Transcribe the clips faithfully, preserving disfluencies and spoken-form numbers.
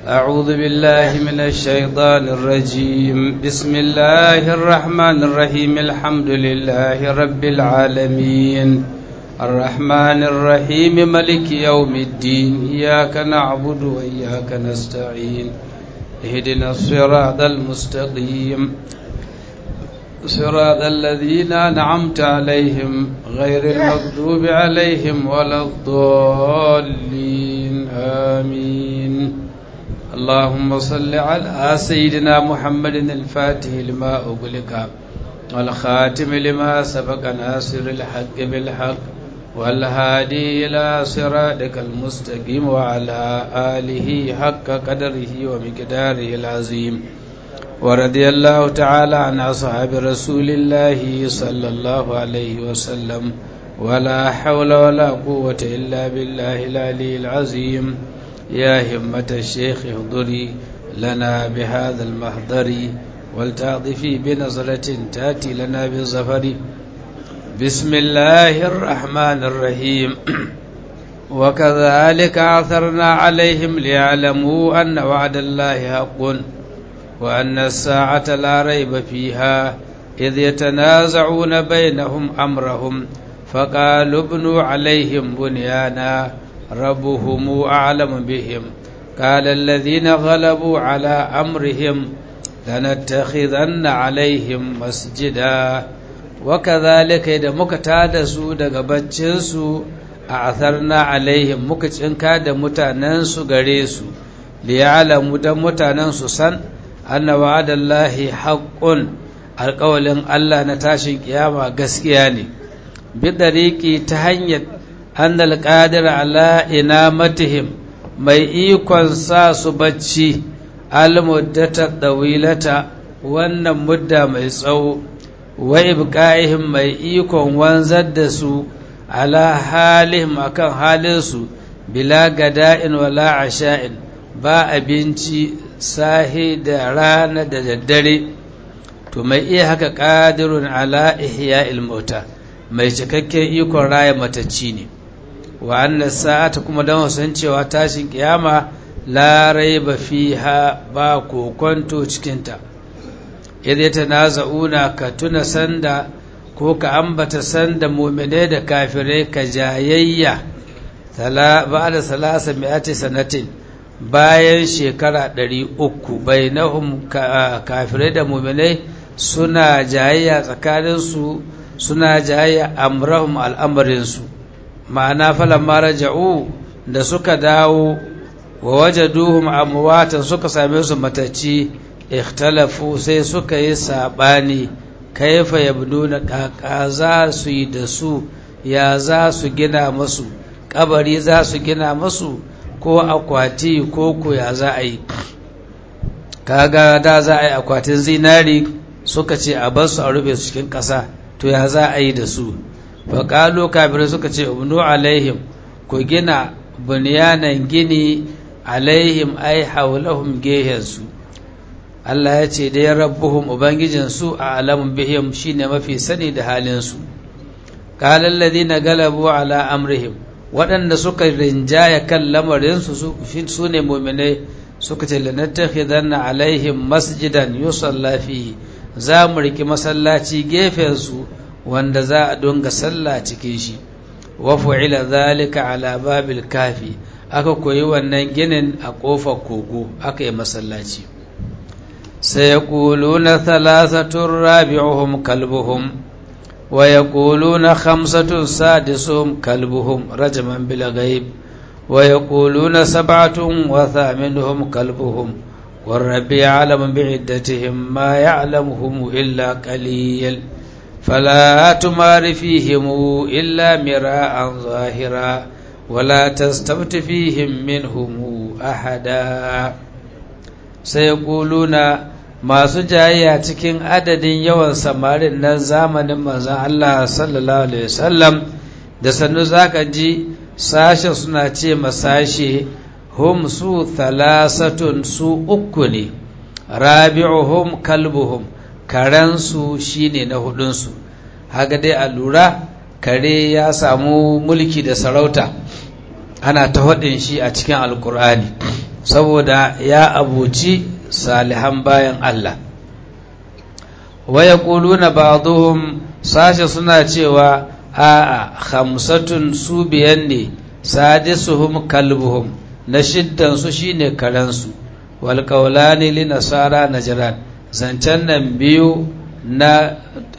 أعوذ بالله من الشيطان الرجيم بسم الله الرحمن الرحيم الحمد لله رب العالمين الرحمن الرحيم ملك يوم الدين إياك نعبد وإياك نستعين اهدنا الصراط المستقيم صراط الذين أنعمت عليهم غير المغضوب عليهم ولا الضالين آمين اللهم صل على سيدنا محمد الفاتح لما أغلق والخاتم لما سبق ناصر الحق بالحق والهادي إلى صراطك المستقيم وعلى آله حق قدره ومقداره العظيم ورضي الله تعالى عن أصحاب رسول الله صلى الله عليه وسلم ولا حول ولا قوة إلا بالله العلي العظيم يا همة الشيخ احضري لنا بهذا المحضر ولتعطفي بنظرة تأتي لنا بالظفر بسم الله الرحمن الرحيم وكذلك أثرنا عليهم ليعلموا أن وعد الله حق وأن الساعة لا ريب فيها إذ يتنازعون بينهم أمرهم فقالوا ابنوا عليهم بنيانا ربهم أعلم بهم قال الذين غلبوا على أمرهم لنتخذن عليهم مسجدا وكذلك إذا مكتادسوا دقبتشنسوا أعثرنا عليهم مكتشنكاد متاننسوا غريسوا ليعلموا دم متاننسوا سن أن وعد الله حق القول الله نتاشن قيامة قسكياني بطريق تهنيت أن القادر على إنامتهم mai ikon sa su bacci almuddata dawilata wannan mudda mai tsawo wa ibqa'ihim mai ikon wanzar da su ala halihim akan halinsu bila gada'in wala asha'in ba abinci sahi da rana da daddare to mai iya haka qadirun ala ihya'il mauta mai cikakken ikon raya matacci ne wa annas sa'ata kuma dan san cewa tashin kiyama la raiba fiha ba kokonto cikin ta idan tanaza'una ka tuna sanda ko ka ambata sanda mu'mine da kafirai ka jayayya sala ba'da salasa mi'ati sanatin bayan shekara ɗari uku bainahum kafirai da mu'mine suna jayayya tsakaninsu suna jayayya amrahum al'amarinsu ma'ana falamma raja'u da suka dawo wa wajaduhum amwatan suka same su matacci ikhtalafu sai suka yi sabani kaifa yabduna kaka za su yi da su ya za su gina masu kabari za su gina masu ko akwati ko ko ya za a yi kaga da za a yi akwatin zinari suka ce a bar su a rufe su cikin ƙasa to ya za a yi da su faƙalo kafirai suka ce ubnu alaihim ku gina bunyanan gini alaihim ai haulahum gehensu Allah ya ce dai rabbuhum ubangijinsu a alamun bihim shine mafi sani da halinsu qala alladhina galabu ala amrihim waɗanda suka rinjaya kan lamarinsu su ne mu'minai suka ce lanattakhidanna alaihim masjidan yusalla fihi za mu riki masallaci gefensu wanda za a dunga sallah cikin shi wa fu'ila zalika ala babil kafi aka koyi wannan ginin a kofar kogo aka yi masallaci sai yaquluna thalathatun rabi'uhum kalbuhum wa yaquluna khamsatun sadisuhum kalbuhum rajman bil ghaib wa yaquluna sab'atun wa thaminuhum kalbuhum والربي يعلم بعدتهم ما يعلمهم إلا قليل فلا تمار فيهم إلا مراء ظاهرا ولا تستبت فيهم منهم أحدا سيقولون ما سجايا cikin adadin yawan samarin nan zamanin manzon Allah sallallahu alaihi wasallam da sannu zaka ji sashe suna ce masashe hum su thalasatun su uku ne rabi'uhum kalbuhum karansu shine na hudunsu haka dai a lura kare ya samu mulki da sarauta ana ta hadin shi a cikin alkur'ani saboda ya abuci salihan bayan Allah. wa yaquluna ba'dhum sashi suna cewa a'a khamsatun su biyan ne sadisuhum kalbuhum na shiddan su shine karansu wal qawlani li nasara najran zancen nan biyu na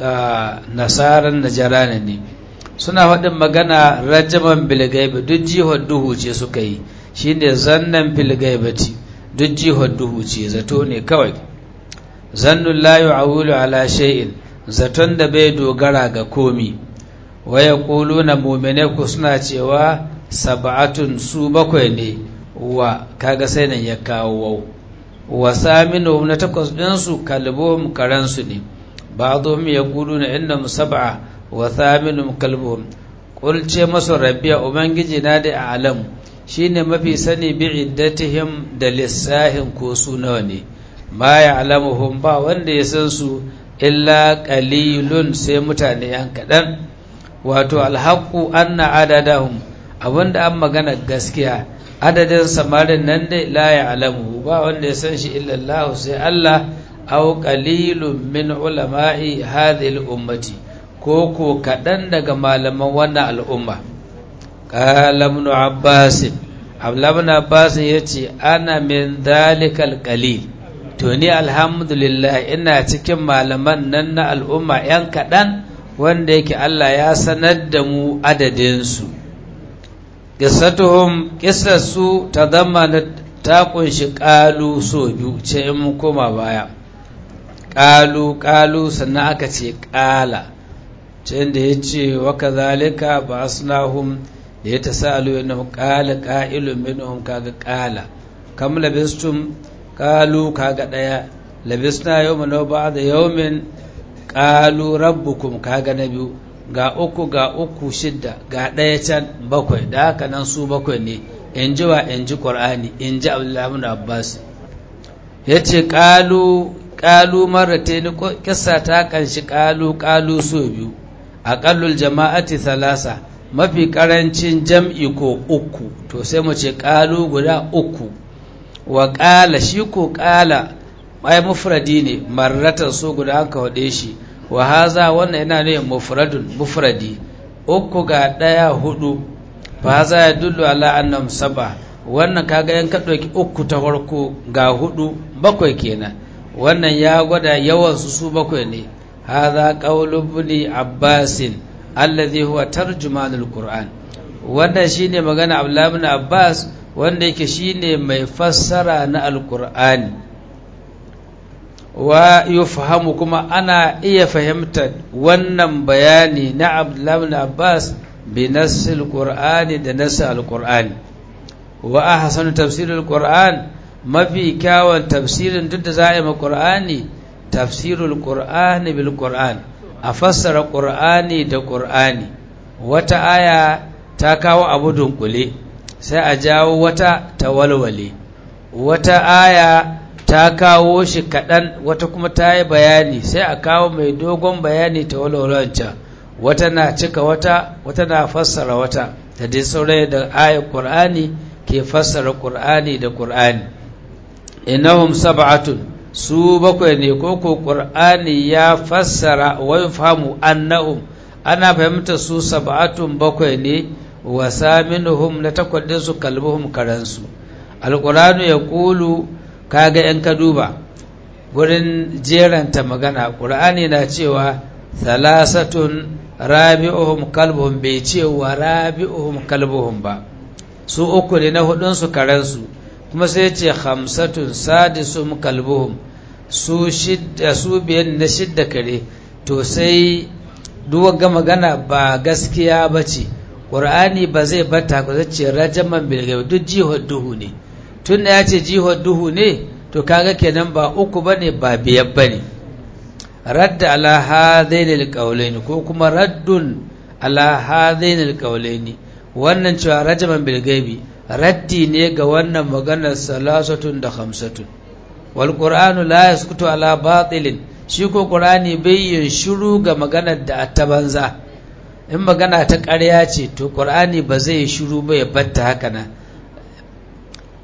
nasaran najran ne suna faɗin magana rajaman bil gaibi duk jihar duhu ce suka yi shine zannan fil gaibati duk jihar duhu ce zato ne kawai zannun la yu'awulu ala shay'in zaton da bai dogara ga komi wa yaquluna mu'mine ku suna cewa sab'atun su bakwai ne wa kaga sai nan ya kawo wau wa saminu na takwas din su kalbuhum karansu ne ba'dhum yaquluna innahum sab'a wa thaminum kalbuhum qul ce masu rabbiya ubangiji na da alam shine mafi sani bi iddatihim da lissahin ko su nawa ne ma ya'lamuhum ba wanda ya san su illa qalilun sai mutane yan kadan wato alhaqu anna adadahum abinda an magana gaskiya adadin samarin nan dai la ya'lamu ba wanda ya san shi illa Allah sai Allah aw qalilun min ulama'i hadhihi al-ummati ko ko kadan daga malaman wannan al'umma. Qala ibn Abbas Abdullah ibn Abbas yace ana min dhalikal qalil to ni alhamdulillah ina cikin malaman nan na al'umma yan kadan wanda yake Allah ya sanar da mu adadin su. Qissatuhum qissasu tadammana ta kunshi qalu so biyu ce in mun koma baya qalu qalu sannan aka ce qala can da ya ce wa kazalika ba asnahum da ya tasalu yana qala qa'ilun minhum kaga qala kam labistum qalu kaga daya labisna yawman wa ba'da yawmin qalu rabbukum kaga na biyu ga uku ga uku shidda ga daya can bakwai da haka nan su bakwai ne in ji wa in ji qur'ani in ji Abdullah ibn Abbas yace qalu qalu marratayn kissa ta kanshi qalu qalu so biyu aqallul jama'ati thalasa mafi karancin jam'i ko uku to sai mu ce qalu guda uku wa qala shi ko qala ai mufradi ne marratan so guda aka wade shi wa haza wannan yana ne mufradun mufradi uku ga daya hudu fa haza yadullu ala annam saba wannan kaga yan ka dauki uku ta farko ga hudu bakwai kenan wannan ya gwada yawan su su bakwai ne هذا قول ابن عباس الذي هو ترجمان القرآن wannan shine magana Abdullah ibn Abbas wanda yake shine mai fassara na alqur'ani wa yufhamu kuma ana iya fahimtar wannan bayani na Abdullah ibn Abbas bi nassil qur'ani da nassil alqur'ani wa ahsanu tafsirul qur'an mafi kyawun tafsirin duk da za a yi ma qur'ani tafsirul qur'ani bil qur'an a fassara qur'ani da qur'ani wata aya ta kawo abu dunkule sai a jawo wata ta walwale wata aya ta kawo shi kadan wata kuma ta yi bayani sai a kawo mai dogon bayani ta walwalanta wata na cika wata wata na fassara wata da dai sauran da ayar qur'ani ke fassara qur'ani da qur'ani innahum sab'atun su bakwai ne ko ko qur'ani ya fassara wa yafhamu annahum ana fahimta su sab'atun bakwai ne wa saminuhum na takwaddin su kalbuhum karansu alqur'anu yaqulu kaga in ka duba gurin jeranta magana qur'ani na cewa thalasatun rabi'uhum kalbuhum bai ce wa rabi'uhum kalbuhum ba su uku ne na hudun su karansu kuma sai ce khamsatun sadisum kalbuhum su shidda su biyan na shidda kare to sai duwaga magana ba gaskiya bace qur'ani ba zai bata ko zai ce rajaman bil ghaib duk jihar duhu ne tun da ya ce jihar duhu ne to kaga kenan ba uku bane ba biyar bane radda ala hadaini alqawlaini ko kuma raddun ala hadaini alqawlaini wannan cewa rajaman bil gaibi raddi ne ga wannan maganar salasatun da khamsatun wal qur'anu la yaskutu ala batilin shi ko qur'ani bai yin shiru ga maganar da ta banza in magana ta ƙarya ce to qur'ani ba zai shiru ba ya batta haka nan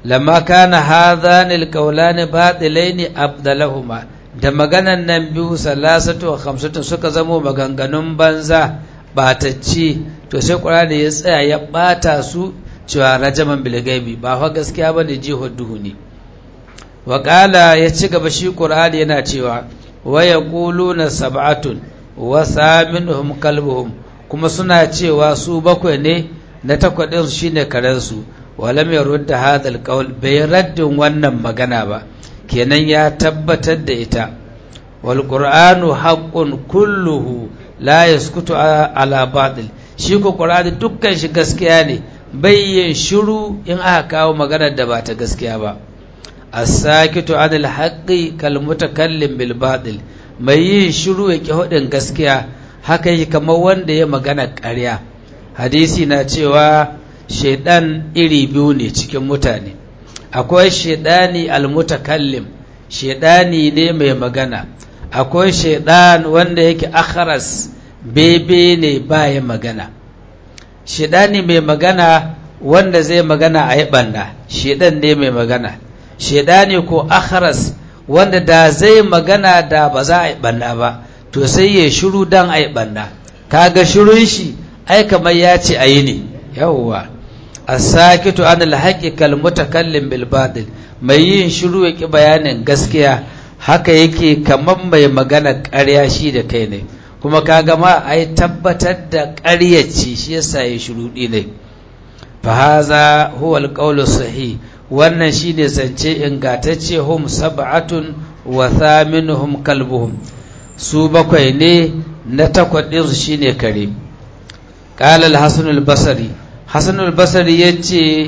lamma kana hadhanil qawlani batilaini abdalahuma da maganan nan biyu salasatu wa khamsatu suka zamo maganganun banza batacci to sai Qur'ani ya tsaya ya bata su cewa rajaman bil gaibi ba fa gaskiya bane jihud duhu ne wa qala ya ci gaba shi Qur'ani yana cewa wa yaquluna sab'atun wa thaminuhum kalbuhum kuma suna cewa su bakwai ne na takwadin su shine karen su walam yarudda hadal qaul bai raddin wannan magana ba kenan ya tabbatar da ita wal qur'anu haqqun kulluhu la yaskutu ala batil shi ko qur'ani dukkan shi gaskiya ne bai yin shiru in aka kawo magana da ba ta gaskiya ba as-sakitu anil haqqi kal mutakallim bil batil mai yin shiru yake hudin gaskiya haka yake kamar wanda ya magana ƙarya hadisi na cewa shaidan iri biyu ne cikin mutane akwai shaidani almutakallim shaidani ne mai magana akwai shaidan wanda yake akharas bebe ne baya magana shaidani mai magana wanda zai magana a yi banda shaidan ne mai magana shaidani ko akharas wanda da zai magana da ba za a yi banda ba to sai ya shiru dan a yi banda kaga shirun shi ai kamar ya ce a yi ne yawwa as-sakitu anil haqqi kal mutakallim bil batil mai yin shiru yake bayanin gaskiya haka yake kaman mai magana ƙarya shi da kai ne kuma kaga ma ai tabbatar da ƙaryaci shi yasa ya shiru ne fa haza huwa al sahih wannan shine zance ingantacce hum sab'atun wa thaminuhum kalbuhum su bakwai ne na takwadin su shine kare qala al-hasan al-basri hasan al-basri yace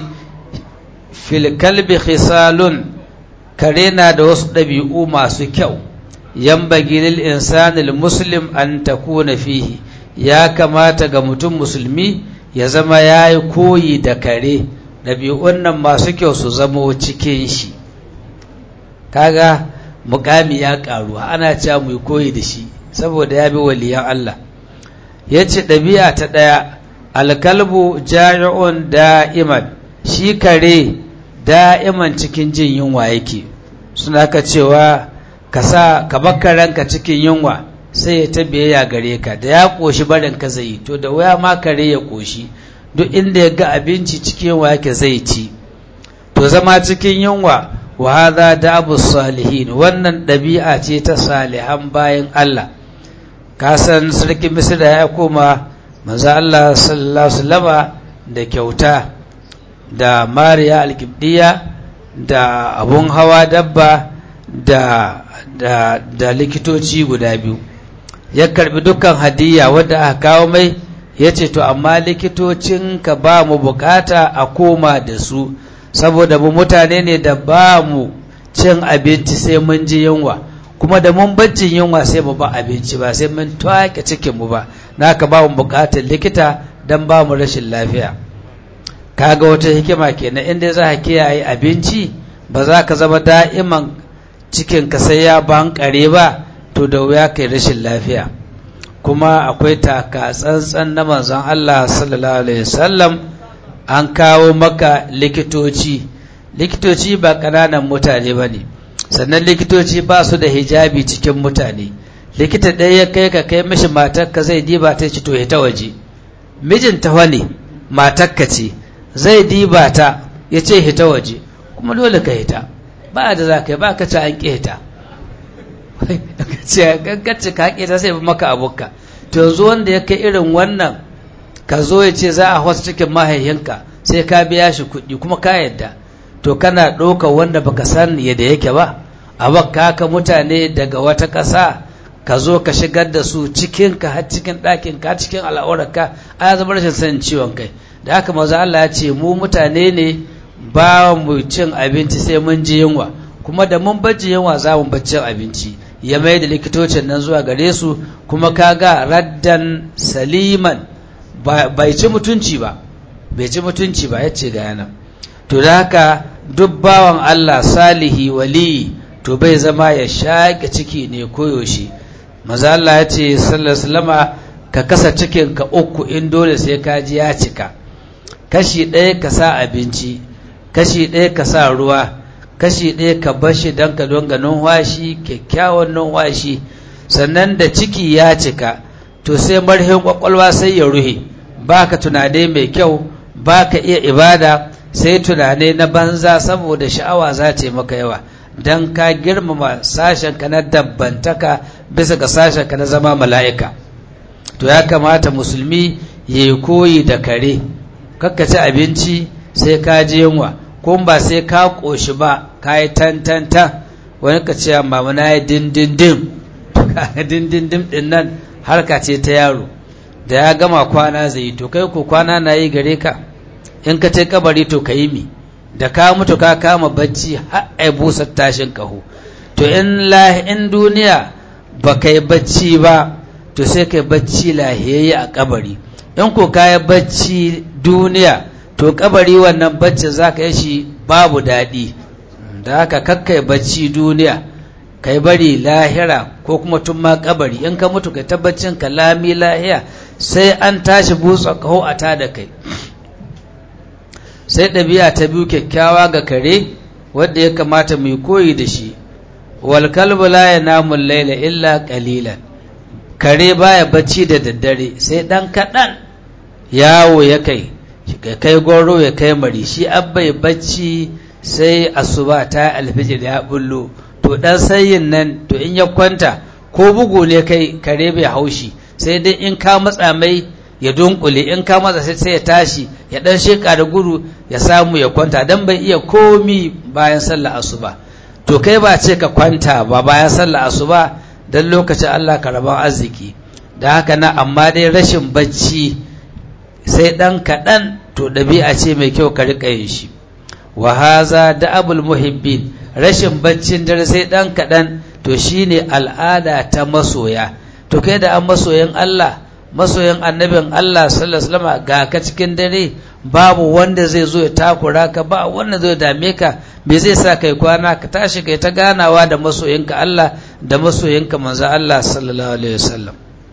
fil kalbi khisalun kare na da wasu dabi'u masu kyau yambagi lil insani al-muslim an takuna fihi ya kamata ga mutum musulmi ya zama yayi koyi da kare dabi'un nan masu kyau su zama cikin shi kaga mukami ya karu ana cewa mu koyi da shi saboda ya bi waliyan Allah yace dabi'a ta daya alkalbu jari'un da'iman shi kare da'iman cikin jin yunwa yake suna ka cewa ka sa ka bakka ranka cikin yunwa sai ya tabiye ya gare ka da ya koshi barin ka zai to da waya ma kare ya koshi duk inda ya ga abinci cikin yunwa yake zai ci to zama cikin yunwa wa hadha da'abu salihin wannan dabi'a ce ta salihan bayan Allah ka san sarki Misra ya koma manzo Allah sallallahu alaihi wasallama da kyauta da Mariya al-Qibtiyya da abun hawa dabba da da da likitoci guda biyu ya karbi dukkan hadiyya wanda aka kawo mai yace to amma likitocin ka ba mu bukata a koma da su saboda mu mutane ne da ba mu cin abinci sai mun ji yunwa kuma da mun baccin yunwa sai mu ba abinci ba sai mun twake cikin mu ba naka ba mu bukatar likita dan ba mu rashin lafiya kaga wata hikima kenan inda za ka kiyaye abinci ba za ka zama da'iman cikin ka sai ya bankare ba to da wuya kai rashin lafiya kuma akwai taka tsantsan na manzon Allah sallallahu alaihi wasallam an kawo maka likitoci likitoci ba kananan mutane bane sannan likitoci ba su da hijabi cikin mutane likita ɗaya ya kai ka kai mishi matarka zai diba ta ci to ta waje mijinta wani matarka ce zai diba ta ya ce hita waje kuma dole ka hita ba da za ka yi ba ka ci an ƙi hita ce ka ƙi ta sai maka abukka to yanzu wanda ya kai irin wannan ka zo ya ce za a wasu cikin mahaihinka sai ka biya shi kuɗi kuma ka yadda to kana ɗaukar wanda baka san yadda yake ba a baka ka mutane daga wata ƙasa ka zo ka shigar da su cikin ka har cikin ɗakin ka cikin al'aurarka a zama rashin sanin ciwon kai da haka maza Allah ya ce mu mutane ne ba mu cin abinci sai mun ji yunwa kuma da mun bacci yunwa za mu bacci abinci ya mai da likitocin nan zuwa gare su kuma kaga raddan saliman bai ci mutunci ba bai ci mutunci ba yace ga yana to da haka duk bawan Allah salihi wali to bai zama ya shaƙe ciki ne koyaushe maza Allah ya ce sallallahu alaihi wasallama ka kasa cikin ka uku in dole sai ka ji ya cika kashi ɗaya ka sa abinci kashi ɗaya ka sa ruwa, kashi ɗaya ka bashi don ka donga numfashi kyakkyawan numfashi. Sannan da ciki ya cika to sai marhin kwakwalwa sai ya ruhe, baka tunane mai kyau, baka iya ibada, sai tunane na banza saboda sha'awa za ta yi maka yawa, don ka girmama sashenka na dabbantaka bisa ga sashenka na zama mala'ika. To ya kamata musulmi ya yi koyi da kare, kakka ci abinci sai ka ji yunwa, kuma ba sai ka ƙoshi ba ka yi tantantan. Wani ka ce mama na yi dindindin, dindindin ɗin nan harka ce ta yaro, da ya gama kwana zai yi. To kai ko kwana na yi gare ka, in ka ce kabari to ka yi mi, da ka mutu ka kama bacci har ai busar tashin kaho. To in in duniya ba kai bacci ba to sai kai bacci lahiyayye a kabari. In ko kai bacci duniya to kabari wannan bacci za ka yi shi babu daɗi. Da haka kakkai bacci duniya, kai bari lahira ko kuma tun ma kabari. In ka mutu kai tabbacin ka lami lahiya, sai an tashi busa kaho a ta da kai. Sai ɗabi'a ta biyu kyakkyawa ga kare wadda ya kamata mu koyi da shi, wal kalbu la yanamu al-layla illa qalilan. Kare baya bacci da daddare sai dan kaɗan, yawo ya kai ya kai goro ya kai mari, shi abbai bacci sai asuba ta alfijir ya bullo. To dan sayin nan to in ya kwanta ko bugu ne kai kare bai haushi, sai dai in ka matsa mai ya dunkule, in ka matsa sai ya tashi ya dan sheka da gudu ya samu ya kwanta, dan bai iya komi bayan sallar asuba. To kai ba ce ka kwanta ba bayan sallar asuba, dan lokacin Allah ka raban arziki. Da haka na amma dai rashin bacci sai dan kaɗan to ɗabi'a ce mai kyau ka riƙa yin shi. Wa haza da abul muhibbin, rashin baccin dare sai dan kaɗan to shine al'ada ta masoya. To kai da an masoyin Allah, masoyin annabin Allah sallallahu alaihi wasallam, ga ka cikin dare babu wanda zai zo ya takura ka, ba wanda zai dame ka, me zai sa kai kwana ka tashi kai ta ganawa da masoyinka Allah da masoyinka manzo Allah sallallahu alaihi wasallam.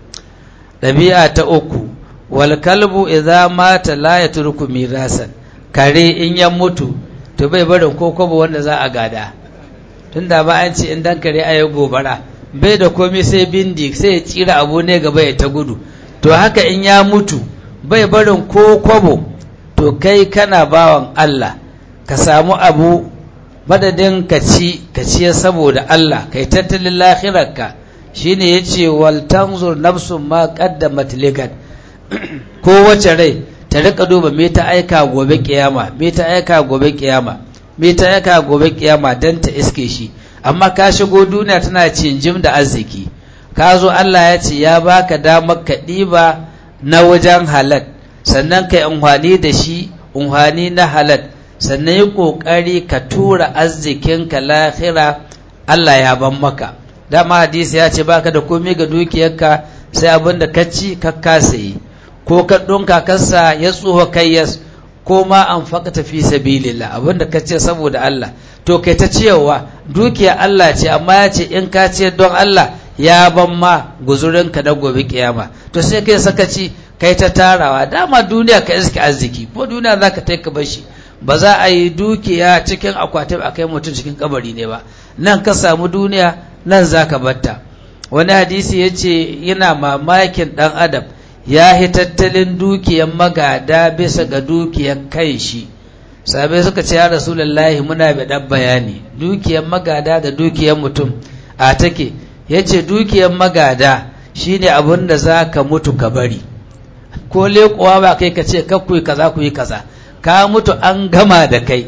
Dabi'a ta uku, wal kalbu idza mata la yatruku mirasan. Kare in ya mutu to bai barin ko kobo wanda za a gada. Tunda ba an ce in dan kare ayi gobara bai da komai sai bindi, sai ya tsira abu ne gaba ya ta gudu. To haka in ya mutu bai barin ko kwabo. To kai kana bawan Allah, ka samu abu madadin ka ci ka ciye saboda Allah, kai tattalin lahirarka. Shine yace wal tanzur nafsun ma qaddamat ligat. Ko wace rai ta rika duba me ta aika gobe kiyama, me ta aika gobe kiyama, me ta aika gobe kiyama dan ta iske shi. Amma ka shigo duniya tana cinjim da arziki, ka zo Allah ya ce ya baka damar ka ɗiba na wajen halal, sannan ka yi unhwani da shi unhwani na halal, sannan yi ƙoƙari ka tura arzikinka lahira, Allah ya ban maka. Dama hadisi ya ce baka da komai ga dukiyarka sai abin da ka ci ka kasa yi, ko ka ɗunka kasa ya tsoho kayyas, ko ma an faƙata fi sabilillah, abin da ka ce saboda Allah. To kai ta cewa dukiya Allah ce, amma ya ce in ka ce don Allah ya ban ma guzurinka na gobe kiyama. To sai kai sakaci kai ta tarawa, dama duniya ka iske arziki, ko duniya za ka taika bashi. Ba za a yi dukiya cikin akwatin a kai mutum cikin kabari ne ba, nan ka samu duniya nan za ka batta. Wani hadisi ya ce yana mamakin ɗan adam ya yi tattalin dukiyan magada bisa ga dukiyan kai shi. Sabai suka ce ya Rasulullahi muna bi ɗan bayani, dukiyan magada da dukiyan mutum a take. Ya ce dukiyan magada shine abin da za ka mutu ka bari, ko leƙuwa ba kai ka ce kakku yi kaza ku yi kaza, ka mutu an gama da kai.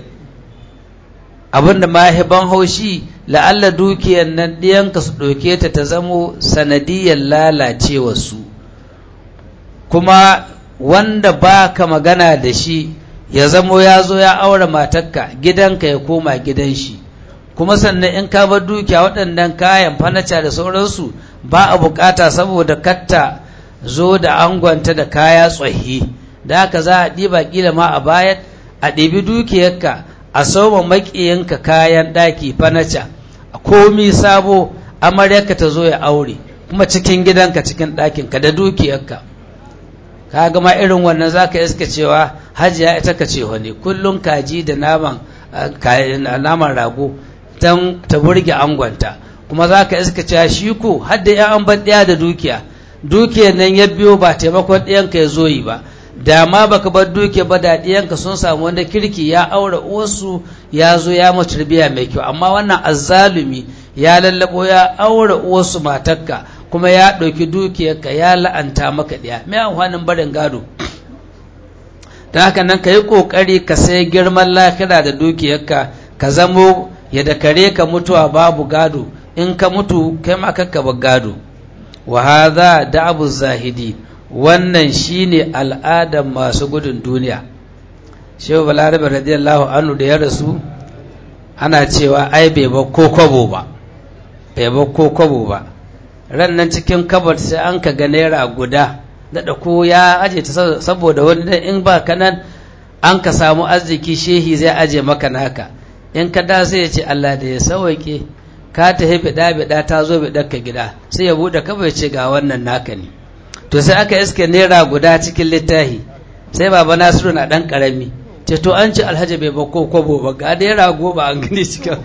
Abin da mahiban haushi la'alla dukiyan nan ɗiyanka su ɗauke ta ta zamo sanadiyar lalacewarsu, kuma wanda ba ka magana da shi ya zamo ya zo ya aure matarka, gidanka ya koma gidan shi. Kuma sannan in ka bar dukiya waɗannan kayan fanaca da sauransu ba a bukata, saboda katta zo da angonta da kaya tsohi, da haka za a ɗiba ƙila ma a bayan a ɗibi dukiyarka a sauma maƙiyanka kayan ɗaki fanaca, a komi sabo, amaryarka ta zo ya aure kuma cikin gidanka cikin ɗakinka da dukiyarka. Ka gama irin wannan za ka iska cewa hajiya ita ka ce wani kullum kaji da naman naman rago don ta burge angonta, kuma za ka iska cewa shi ko har da ya an ɗaya da dukiya dukiyar nan ya biyo ba taimakon ɗiyanka ya zo yi ba, da ma baka bar dukiya ba da ɗiyanka sun samu wanda kirki ya aure uwarsu ya zo ya mace tarbiya mai kyau, amma wannan azzalumi ya lallabo ya aure uwarsu matarka kuma ya ɗauki dukiyarka ya la'anta maka ɗiya. Me amfanin barin gado? ta haka nan ka yi ƙoƙari ka sai girman lahira da dukiyarka, ka zamo ya da kare ka mutuwa babu gado, in ka mutu kai ma kakka bar gado. wa hadha da'abu zahidi, wannan shine al'adar masu gudun duniya. Shehu Balarabe radiyallahu anhu da ya rasu ana cewa ai bai ba ko kwabo ba bai ba ko kwabo ba ran nan cikin kabar sai an ka ga naira guda da ko ya aje ta saboda wani in ba ka nan an ka samu arziki shehi zai aje maka naka, in ka da sai ya ce Allah da ya sauke ka ta haifi bida ta zo bida ka gida, sai ya bude kaba ya ce ga wannan naka ne. To sai aka iske naira guda cikin littafi, sai baba Nasiru na dan karami ce to an ci alhaji bai bako kwabo ba ga naira goma an gani cikin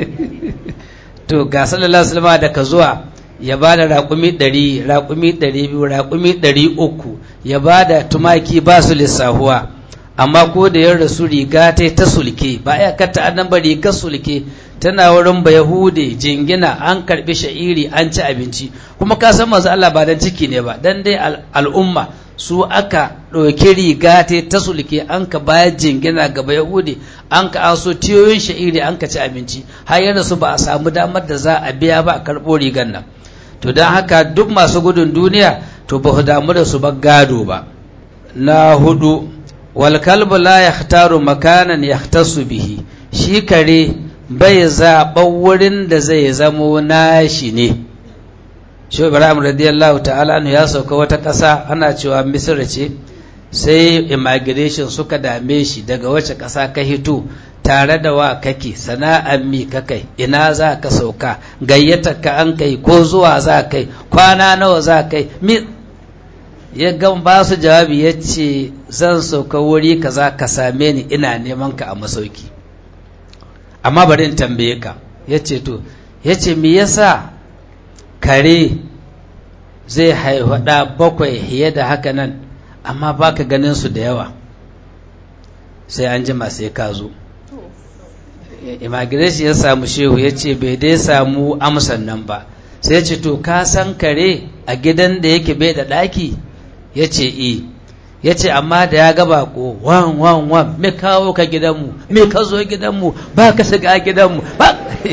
to ga sallallahu alaihi wasallam da ka zuwa ya ba da raƙumi ɗari raƙumi ɗari biyu raƙumi ɗari uku ya ba da tumaki ba su lissahuwa, amma ko da ya rasu riga ta ta sulke ba ya katta annan ba riga sulke tana wurin ba yahude jingina an karbi sha'iri an ci abinci, kuma ka san manzo Allah ba dan ciki ne ba dan dai al'umma su aka ɗauki riga ta ta sulke an ka bayar jingina ga ba yahude an ka aso tiyoyin sha'iri an ka ci abinci har yana su ba a samu damar da za a biya ba a karɓo rigan nan. To don haka duk masu gudun duniya to ba damu da su ba gado ba. Na hudu, wal kalbu la yahtaru makanan yahtasu bihi, shi kare bai zaɓar wurin da zai zamo nashi ne. Shehu Ibrahim radiyallahu ta'ala anhu ya sauka wata ƙasa ana cewa Misra ce, sai immigration suka dame shi daga wace ƙasa ka hito, tare da wa kake, sana'ar mi kakai, ina za ka sauka, gayyatar ka an kai ko zuwa za kai, kwana nawa za kai. Ya gan ba su jawabi ya ce zan sauka wuri kaza ka same ni ina neman ka a masauki, amma bari in tambaye ka. Ya ce to, ya ce me yasa kare zai haihu ɗa bakwai fiye da haka nan amma baka ganin su da yawa? Sai an jima sai ka zo. Immigration ya samu shehu ya ce bai dai samu amsan nan ba, sai ya ce to ka san kare a gidan da yake bai da ɗaki? Ya ce e. Ya ce amma da ya ga bako wan wan wan me kawo ka gidanmu, me ka zo gidanmu, ba ka shiga gidanmu ba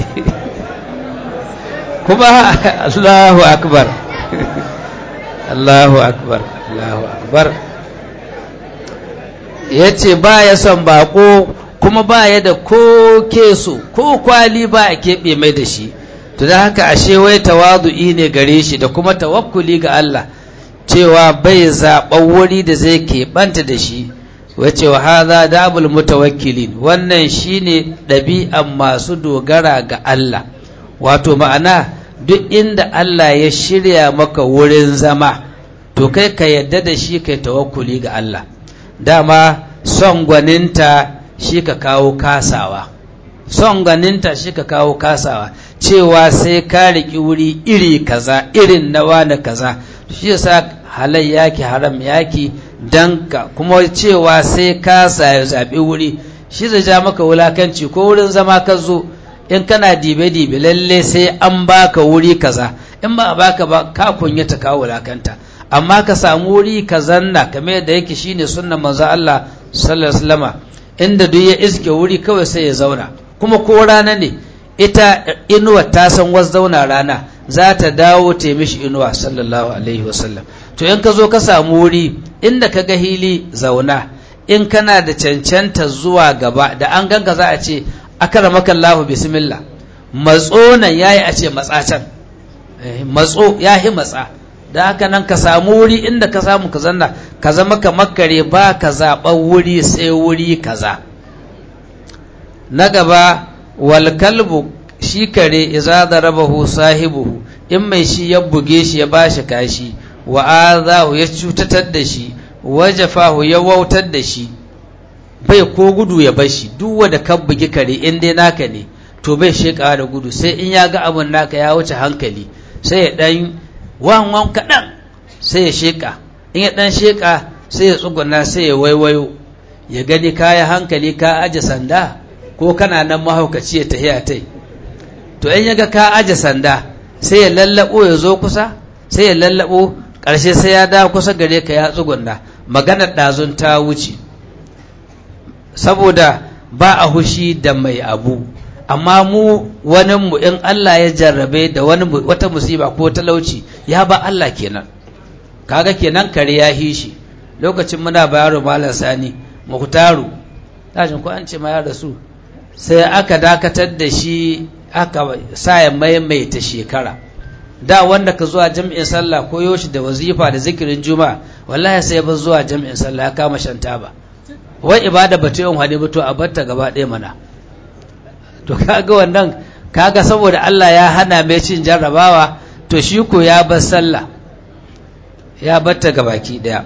kuma Allahu akbar Allahu akbar Allahu akbar. Ya ce ba ya son bako kuma ba ya da ko keso ko kwali ba a keɓe mai da shi. To da haka ashe wai tawadu'i ne gare shi da kuma tawakkuli ga Allah, cewa bai zaɓar wuri da zai keɓanta da shi. Wace wa haza dabul mutawakkilin, wannan shine ɗabi'an masu dogara ga Allah. Wato ma'ana duk inda Allah ya shirya maka wurin zama to kai ka yadda da shi kai tawakkuli ga Allah. Dama son gwaninta shi ka kawo kasawa, son ganinta shi ka kawo kasawa, cewa sai ka riƙi wuri iri kaza irin na wani kaza, shi yasa halal yaki haram yaki danka, kuma cewa sai ka zaɓi wuri shi zai ja maka wulakanci. Ko wurin zama ka zo in kana dibe-dibe lalle sai an baka wuri kaza, in ba a baka ba ka kunyata ka wulakanta. Amma ka samu wuri ka zanna kamar yadda yake shine sunnan manzo Allah sallallahu alaihi wasallama, inda duk ya iske wuri kawai sai ya zauna. Kuma ko rana ne ita inuwa ta san wasu zauna rana za ta dawo ta mishi inuwa sallallahu alaihi wasallam. To in ka zo ka samu wuri inda ka ga hili zauna, in kana da cancanta zuwa gaba da an ganka za a ce akramaka Allahu bismillah, matso nan yayi a ce matsa can, matso yahi matsa. Da haka nan ka samu wuri inda ka samu ka zanna, ka zama kamar kare ba ka zaɓar wuri sai wuri kaza. Na gaba, wal kalbu, shi kare iza darabahu sahibuhu, in mai shi ya buge shi ya bashi kashi, wa azahu ya cutatar da shi, wa jafahu ya wautar da shi, bai ko gudu ya bashi duk wanda ka bugi kare in dai naka ne to bai sheka da gudu sai in ya ga abun naka ya wuce hankali sai ya dan wan wan kadan sai ya sheka in ya dan sheka sai ya tsuguna sai ya waiwayo ya gani kaya hankali ka aje sanda ko kana nan mahaukaci ya tahiya tai to in ya ga ka aje sanda sai ya lallabo ya zo kusa sai ya lallabo ƙarshe sai ya dawo kusa gare ka ya tsugunna maganar ɗazun ta wuce saboda ba a hushi da mai abu amma mu wani mu in Allah ya jarrabe da wani wata musiba ko talauci ya ba Allah kenan kaga kenan kare ya hishi lokacin muna bayaro malam sani muhtaru tashin ko an ce ma ya rasu sai aka dakatar da shi aka sa ya maimaita shekara da wanda ka zuwa jami'in sallah ko yoshi da wazifa da zikirin juma'a wallahi sai ba zuwa jami'in sallah ya kama shan taba wai ibada ba ta yin hadi ba to a batta gaba ɗaya mana to kaga wannan kaga saboda Allah ya hana mai cin jarrabawa to shi ko ya bar sallah ya batta gabaki ɗaya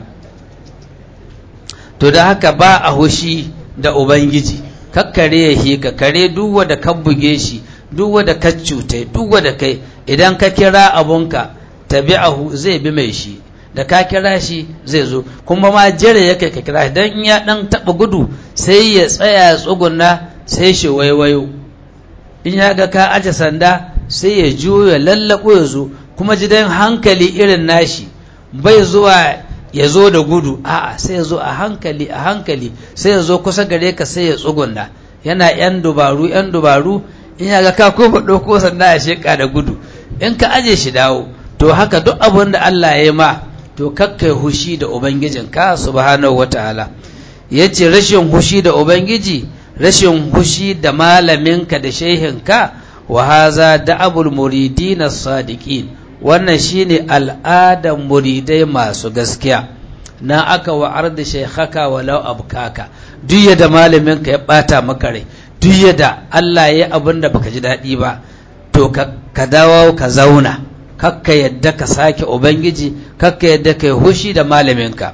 to da haka ba a hushi da ubangiji kakkare ya hika kare duk wanda ka buge shi duk wanda ka cutai duk wanda kai idan ka kira abunka tabi'ahu zai bi mai shi da ka kira shi zai zo kuma ma jere yake ka kira dan in ya dan taba gudu sai ya tsaya tsuguna sai shi waiwayo in ya ga ka aje sanda sai ya juya lallako ya zo kuma jidan hankali irin nashi bai zuwa ya zo da gudu a'a sai ya zo a hankali a hankali sai ya zo kusa gare ka sai ya tsuguna yana yan dubaru yan dubaru in ya ga ka koma ɗauko sanda ya sheka da gudu in ka aje shi dawo to haka duk abin da Allah ya yi ma to kakkai hushi da ubangijinka subhanahu wataala yace rashin hushi da ubangiji rashin hushi da malaminka da shehinka wa haza da'abul muridin as-sadiqin wannan shine al'adan muridai masu gaskiya na aka wa'ar da shaykhaka walau abkaka duk yadda malaminka ya bata maka rai duk yadda Allah ya yi abin da baka ji daɗi ba to ka dawo ka zauna kakka yadda ka sake ubangiji kakka yadda ka yi hushi da malaminka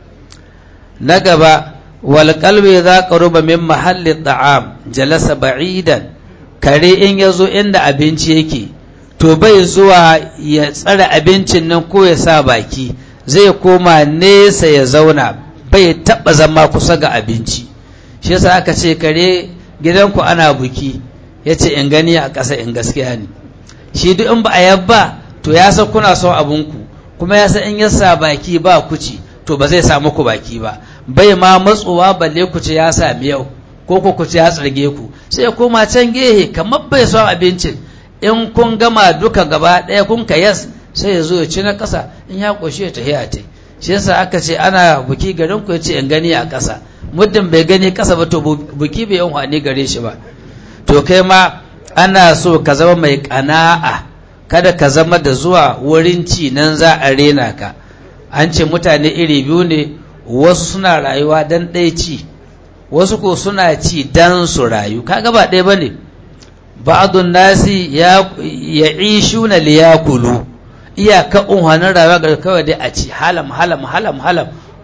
na gaba wal qalbi za qaruba min mahalli ta'am jalasa ba'idan kare in yazo inda abinci yake to bai zuwa ya tsare abincin nan ko ya sa baki zai koma nesa ya zauna bai taba zama kusa ga abinci shi yasa aka ce kare gidanku ana buki yace in gani a ƙasa in gaskiya ne shi duk in ba a yabba to ya san kuna son abunku kuma ya san in ya sa baki ba kuci to ba zai samu ku baki ba bai ma matsuwa balle ku ce ya sami yau ko ku ku ce ya tsarge ku sai ya koma can gehe kamar bai son abincin in kun gama duka gaba ɗaya kun ka yas sai ya zo ya ci na ƙasa in ya ƙoshi ya tahiya ta shi yasa aka ce ana buki garin ku ya ce in gani a ƙasa muddin bai gani ƙasa ba to buki bai yan hane gare shi ba to kai ma ana so ka zama mai ƙana'a kada ka zama da zuwa wurin ci nan za a rena ka an ce mutane iri biyu ne wasu suna rayuwa dan ɗaya ci wasu ko suna ci dan su rayu kaga ba ɗaya bane ba'dun nasi ya ya'ishuna liyakulu iyaka unhanin rayuwa ga kawai dai a ci halam halam halam halam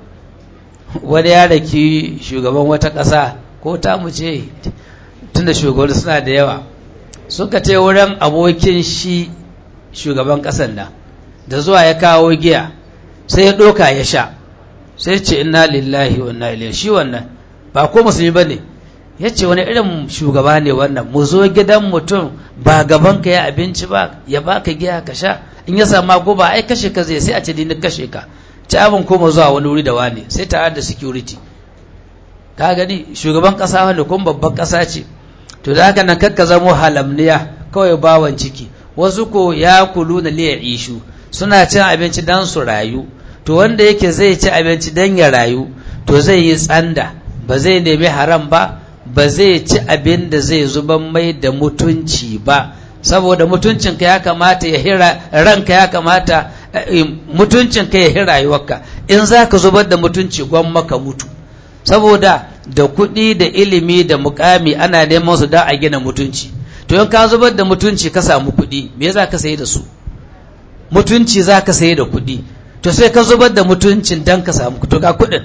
wani ya raki shugaban wata ƙasa ko ta mu ce tunda shugaban suna da yawa suka ce wurin abokin shi shugaban ƙasar nan da zuwa ya kawo giya sai ya ɗoka ya sha sai ce inna lillahi wa inna ilaihi shi wannan ba ko musulmi bane yace wani irin shugaba ne wannan mu zo gidan mutum ba gaban ka ya abinci ba ya baka giya ka sha in ya samu goba ai kashe ka zai sai a ce dinin kashe ka ci abin koma zuwa wani wuri da wani sai tare da security ka gani shugaban kasa wanda kuma babban kasa ce to da haka nan kakka zamo halamniya kawai bawan ciki wasu ko ya kulu na liya ishu suna cin abinci dan su rayu to wanda yake zai ci abinci dan ya rayu to zai yi tsanda ba zai nemi haram ba ba zai ci abin da zai zuban mai da mutunci ba saboda mutuncinka ya kamata ya hira ranka ya kamata mutuncinka ya hira rayuwarka in za ka zubar da mutunci gwamma ka mutu saboda da kuɗi da ilimi da mukami ana neman su da a gina mutunci to in ka zubar da mutunci ka samu kuɗi me za ka sayi da su mutunci za ka sayi da kuɗi to sai ka zubar da mutuncin dan ka samu to ga kuɗin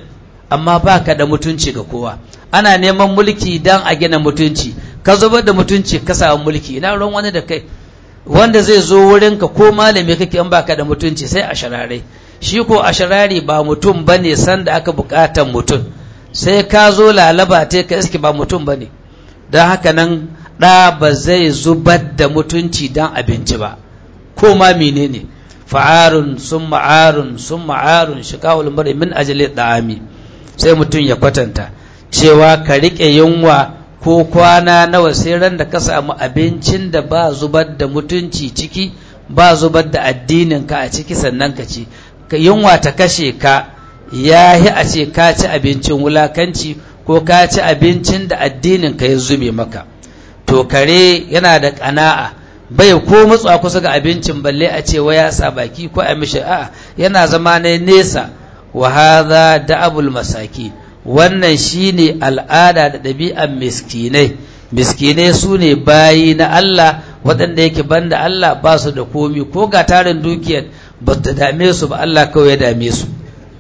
amma baka da mutunci ga kowa. Ana neman mulki dan a gina mutunci, ka zubar da mutunci ka samu mulki, ina ruwan wani da kai. Wanda zai zo wurinka ko malami kake in baka da mutunci sai a sharare. Shi ko a sharari ba mutum bane sanda aka bukatan mutum, sai ka zo lalaba te ka iske ba mutum bane. Don haka nan ɗa ba zai zubar da mutunci dan abinci ba, ko ma menene. Fa'arun sun ma'arun sun ma'arun shiqa'ul mar'i min ajli da'ami. Sai mutum ya kwatanta cewa ka rike yunwa ko kwana nawa sai ran da ka samu abincin da ba zubar da mutunci ciki, ba zubar da addinin ka a ciki, sannan ka ci. Yunwa ta kashe ka yahi a ce ka ci abincin wulakanci ko ka ci abincin da addinin ka ya zube maka. To kare yana da ƙana'a, bai ko matsuwa kusa ga abincin balle a ce wa ya sa baki ko a mishi, a'a yana zama ne nesa. Wa hadha da'abul masaki, wannan shine al'ada da ɗabi'an miskinai. Miskinai su ne bayi na Allah waɗanda yake banda Allah ba su da komi, ko ga tarin dukiyar ba ta dame su ba, Allah kawai ya dame su.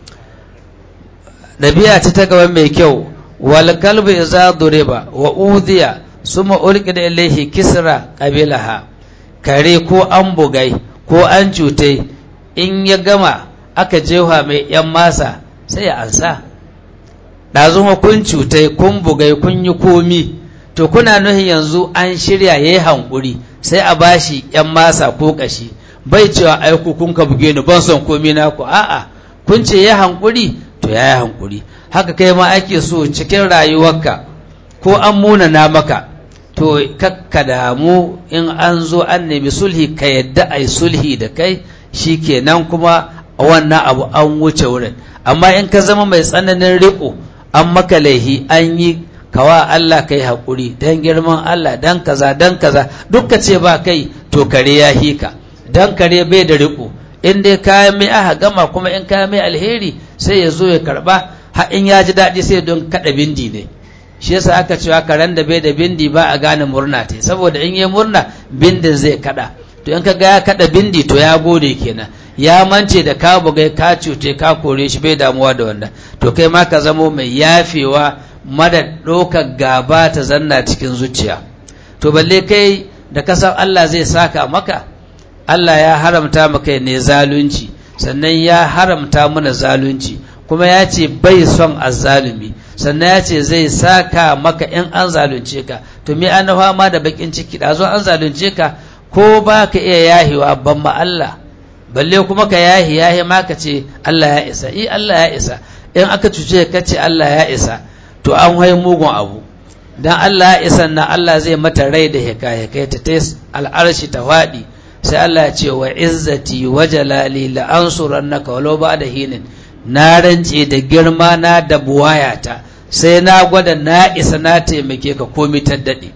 Ɗabi'a ce ta gaba mai kyau, wal kalbu idza duriba wa udhiya summa ulqida ilayhi kisra qabilaha. Kare ko an bugai ko an cutai, in ya gama aka jefa mai yan masa sai ya ansa. Ɗazu kun cutai kun bugai kun yi komi, to kuna nuhin yanzu an shirya yayi hankuri sai a bashi yan masa ko kashi. Bai cewa ai ku kun ka buge ni ban son komi naku, a'a kun ce yayi hankuri to yayi hankuri. Haka kai ma ake so cikin rayuwarka, ko an munana maka to kakka damu, in an zo an nemi sulhi ka yadda ai sulhi da kai, shikenan kuma wannan abu an wuce wurin. Amma in ka zama mai tsananin riko, an maka laihi an yi kawa Allah kai haƙuri dan girman Allah dan kaza dan kaza dukka ce ba kai, to kare ya hika. Dan kare bai da riko, in dai kayan mai aka gama kuma in kayan mai alheri sai ya zo ya karba, har in ya ji daɗi sai don kaɗa bindi ne. Shi yasa aka cewa karen da bai da bindi ba a gane murna ta, saboda in yi murna bindin zai kaɗa. To in ka ga ya kaɗa bindi to ya gode kenan, ya mance da ka bugai ka cuce ka kore shi, bai damuwa da wannan. To kai ma ka zamo mai yafewa, mada ɗaukar gaba ta zanna cikin zuciya. To balle kai da kasan Allah zai saka maka, Allah ya haramta maka ne zalunci, sannan ya haramta mana zalunci, kuma ya ce bai son azzalumi, sannan ya ce zai saka maka in an zalunce ka. To me an fama da bakin ciki, da zo an zalunce ka ko ba ka iya yahiwa ban ma Allah, balle kuma ka yahi yahi ma ka ce Allah ya isa. I Allah ya isa, in aka cuce ka ce Allah ya isa, to an hai mugun abu. Dan Allah ya isa na Allah zai mata rai da hikaye ta tais al'arshi ta faɗi, sai Allah ya ce wa izzati wa jalali la ansurannaka walau ba'da hinin. Na rance da girma na da buwayata sai na gwada na isa na taimake ka komi ta daɗe.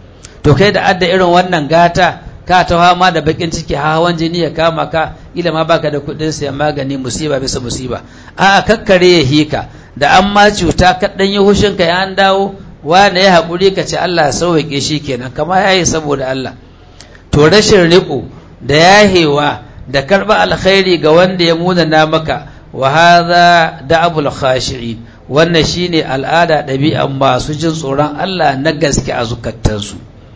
To kai da adda irin wannan gata, ka ta fama da bakin ciki, hawan jini ya kama ka, ila ma baka da kuɗin sayan magani, musiba bisa musiba. A'a kakkare ya hika, da an ma cuta ka dan yi hushin ka ya an dawo, wanda ya haƙuri ka ce Allah ya sauke shi kenan, kama yayi saboda Allah. To rashin riko da yahewa da karɓa alkhairi ga wanda ya munana maka, wa hadha da'abul khashi'in, wannan shine al'ada ɗabi'an masu jin tsoron Allah na gaske a zukatansu.